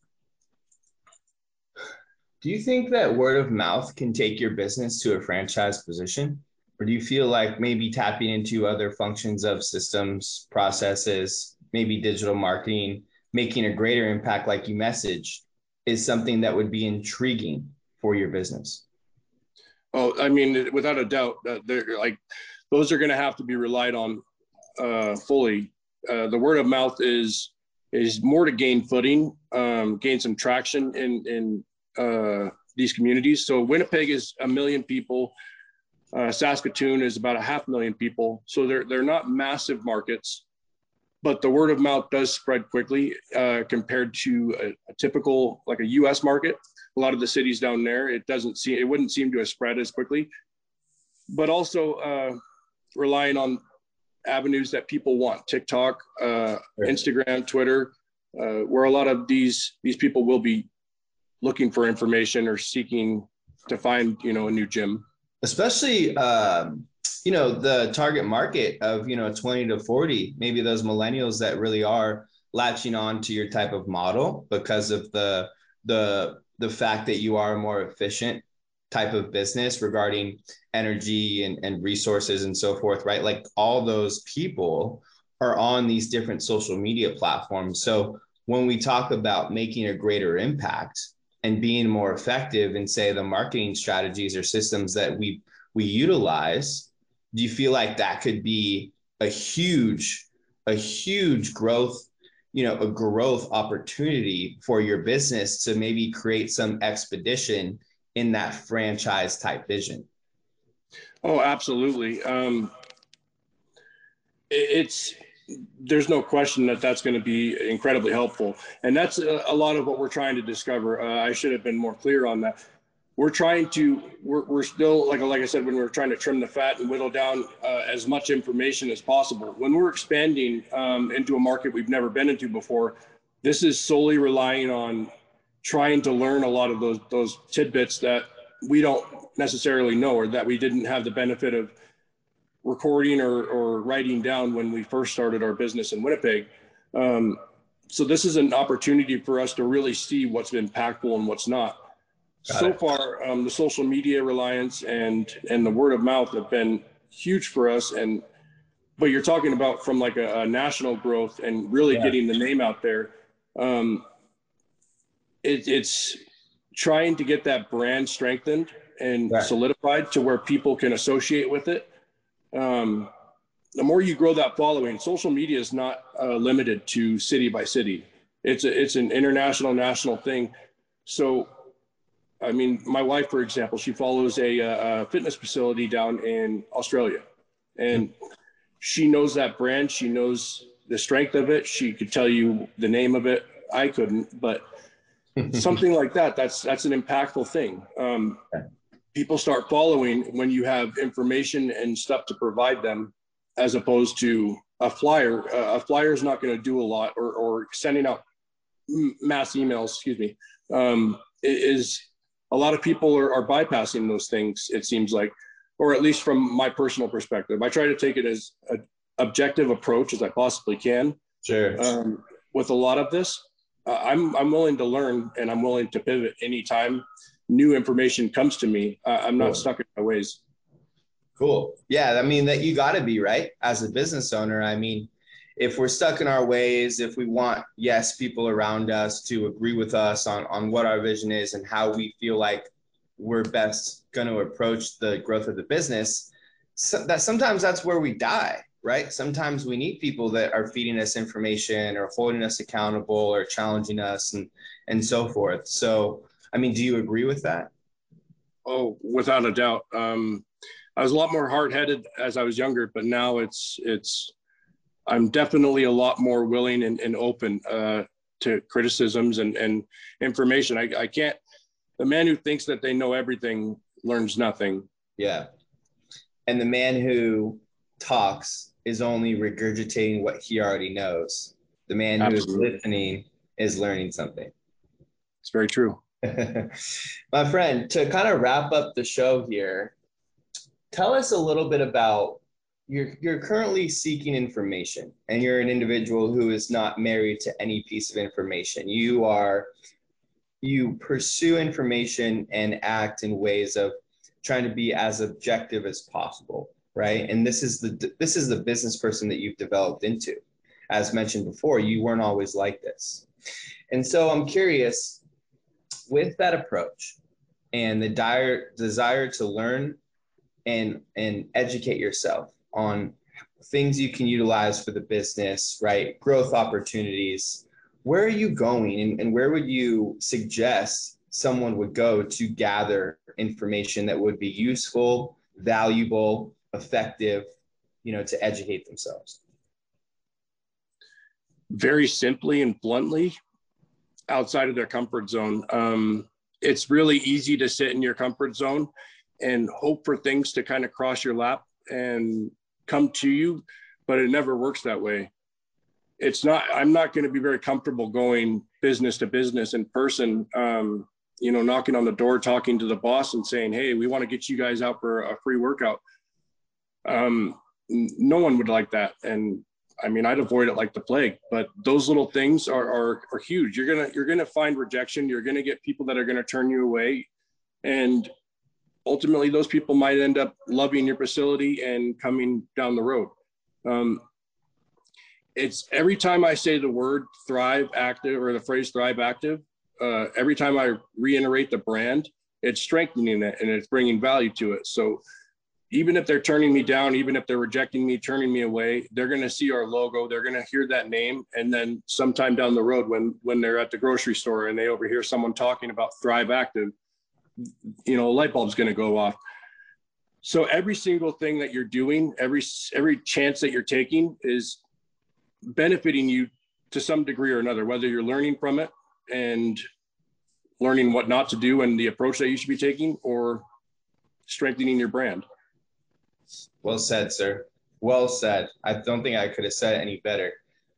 Do you think that word of mouth can take your business to a franchise position? Or do you feel like maybe tapping into other functions of systems, processes, maybe digital marketing, making a greater impact like you message, is something that would be intriguing for your business? Oh, I mean, without a doubt, uh, they're like, those are going to have to be relied on uh, fully. Uh, the word of mouth is is more to gain footing, um, gain some traction in in uh, these communities. So Winnipeg is a million people. Uh, Saskatoon is about a half million people. So they're they're not massive markets, but the word of mouth does spread quickly uh, compared to a, a typical, like a U S market. A lot of the cities down there, it doesn't seem, it wouldn't seem to have spread as quickly, but also uh, relying on avenues that people want, TikTok, uh, Instagram, Twitter, uh, where a lot of these, these people will be looking for information or seeking to find, you know, a new gym. Especially, um, you know, the target market of, you know, twenty to forty, maybe those millennials that really are latching on to your type of model because of the, the, the fact that you are a more efficient type of business regarding energy and, and resources and so forth, right? Like all those people are on these different social media platforms. So when we talk about making a greater impact and being more effective in, say, the marketing strategies or systems that we we utilize, do you feel like that could be a huge, a huge growth, you know, a growth opportunity for your business to maybe create some expedition in that franchise type vision? Oh, absolutely. Um, it, it's, there's no question that that's going to be incredibly helpful. And that's a, a lot of what we're trying to discover. Uh, I should have been more clear on that. We're trying to, we're, we're still, like, like I said, when we're trying to trim the fat and whittle down uh, as much information as possible. When we're expanding um, into a market we've never been into before, this is solely relying on trying to learn a lot of those, those tidbits that we don't necessarily know, or that we didn't have the benefit of recording or, or writing down when we first started our business in Winnipeg. Um, so this is an opportunity for us to really see what's impactful and what's not. Got so it. far, um, the social media reliance and and the word of mouth have been huge for us. And but you're talking about from like a, a national growth and really yeah. getting the name out there. Um, it, it's trying to get that brand strengthened and right. solidified to where people can associate with it. Um, the more you grow that following, social media is not uh, limited to city by city. it's a, it's an international, national thing. So, I mean, my wife, for example, she follows a, a fitness facility down in Australia, and she knows that brand. She knows the strength of it. She could tell you the name of it. I couldn't, but something like that, that's, that's an impactful thing. Um, people start following when you have information and stuff to provide them, as opposed to a flyer. Uh, a flyer is not going to do a lot, or, or sending out mass emails, excuse me, um, is a lot of people are, are bypassing those things, it seems like, or at least from my personal perspective. I try to take it as an objective approach as I possibly can. Sure. Um, with a lot of this, uh, I'm, I'm willing to learn, and I'm willing to pivot anytime new information comes to me. Uh, I'm not cool. stuck in my ways. Cool. Yeah. I mean, that you got to be, right? As a business owner, I mean, if we're stuck in our ways, if we want, yes, people around us to agree with us on, on what our vision is and how we feel like we're best going to approach the growth of the business, so that sometimes that's where we die, right? Sometimes we need people that are feeding us information or holding us accountable or challenging us and, and so forth. So, I mean, do you agree with that? Oh, without a doubt. Um, I was a lot more hard-headed as I was younger, but now it's, it's, I'm definitely a lot more willing and, and open uh, to criticisms and, and information. I, I can't, the man who thinks that they know everything learns nothing. Yeah. And the man who talks is only regurgitating what he already knows. The man who Absolutely. is listening is learning something. It's very true. My friend, to kind of wrap up the show here, tell us a little bit about You're, you're currently seeking information, and you're an individual who is not married to any piece of information. You are, you pursue information and act in ways of trying to be as objective as possible, right? And this is the, this is the business person that you've developed into. As mentioned before, you weren't always like this. And so I'm curious, with that approach and the dire desire to learn and, and educate yourself on things you can utilize for the business, right? Growth opportunities. Where are you going, and, and where would you suggest someone would go to gather information that would be useful, valuable, effective, you know, to educate themselves? Very simply and bluntly, outside of their comfort zone. Um, it's really easy to sit in your comfort zone and hope for things to kind of cross your lap and come to you, but it never works that way. It's not, I'm not going to be very comfortable going business to business in person, um, you know, knocking on the door, talking to the boss and saying, hey, we want to get you guys out for a free workout. Um, no one would like that. And I mean, I'd avoid it like the plague, but those little things are, are, are huge. You're going to, you're going to find rejection. You're going to get people that are going to turn you away. And ultimately, those people might end up loving your facility and coming down the road. Um, it's every time I say the word Thrive Active or the phrase Thrive Active, uh, every time I reiterate the brand, it's strengthening it and it's bringing value to it. So even if they're turning me down, even if they're rejecting me, turning me away, they're going to see our logo, they're going to hear that name. And then sometime down the road, when, when they're at the grocery store and they overhear someone talking about Thrive Active, you know, a light bulb's going to go off. So every single thing that you're doing, every, every chance that you're taking is benefiting you to some degree or another, whether you're learning from it and learning what not to do and the approach that you should be taking, or strengthening your brand. Well said, sir. Well said. I don't think I could have said it any better.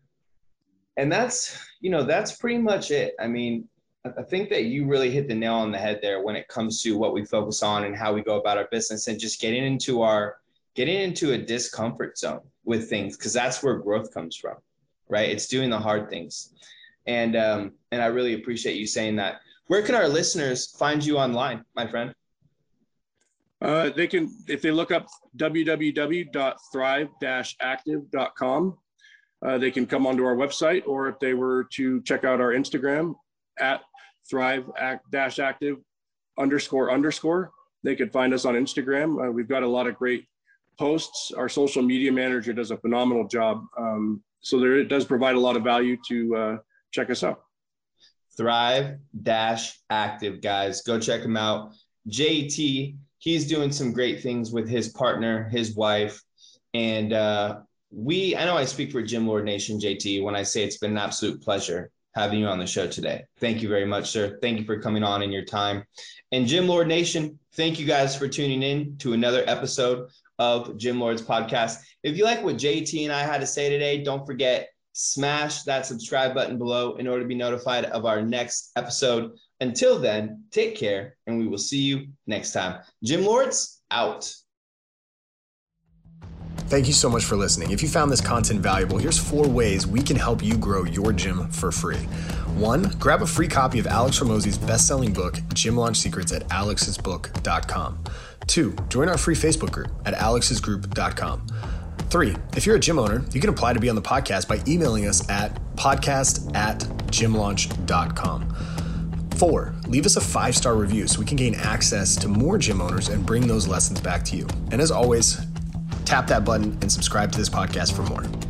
And that's, you know, that's pretty much it. I mean, I think that you really hit the nail on the head there when it comes to what we focus on and how we go about our business, and just getting into our, getting into a discomfort zone with things, because that's where growth comes from, right? It's doing the hard things. And, um, and I really appreciate you saying that. Where can our listeners find you online, my friend? Uh, they can, if they look up w w w dot thrive dash active dot com, uh, they can come onto our website, or if they were to check out our Instagram at thrive dash active underscore underscore, they could find us on Instagram. Uh, we've got a lot of great posts. Our social media manager does a phenomenal job. Um, so there, it does provide a lot of value to, uh, check us out. Thrive Dash Active, guys. Go check him out. J T, he's doing some great things with his partner, his wife. And uh, we, I know I speak for Gym Lord Nation, J T, when I say it's been an absolute pleasure having you on the show today. Thank you very much, sir. Thank you for coming on in your time. And Gym Lord Nation, thank you guys for tuning in to another episode of Gym Lords Podcast. If you like what J T and I had to say today, don't forget, smash that subscribe button below in order to be notified of our next episode. Until then, take care, and we will see you next time. Gym Lords, out. Thank you so much for listening. If you found this content valuable, here's four ways we can help you grow your gym for free. One, grab a free copy of Alex Hormozi's best-selling book, Gym Launch Secrets, at alex's book dot com. Two, join our free Facebook group at alex's group dot com. Three, if you're a gym owner, you can apply to be on the podcast by emailing us at podcast at gym launch dot com. Four, leave us a five-star review so we can gain access to more gym owners and bring those lessons back to you. And as always, tap that button and subscribe to this podcast for more.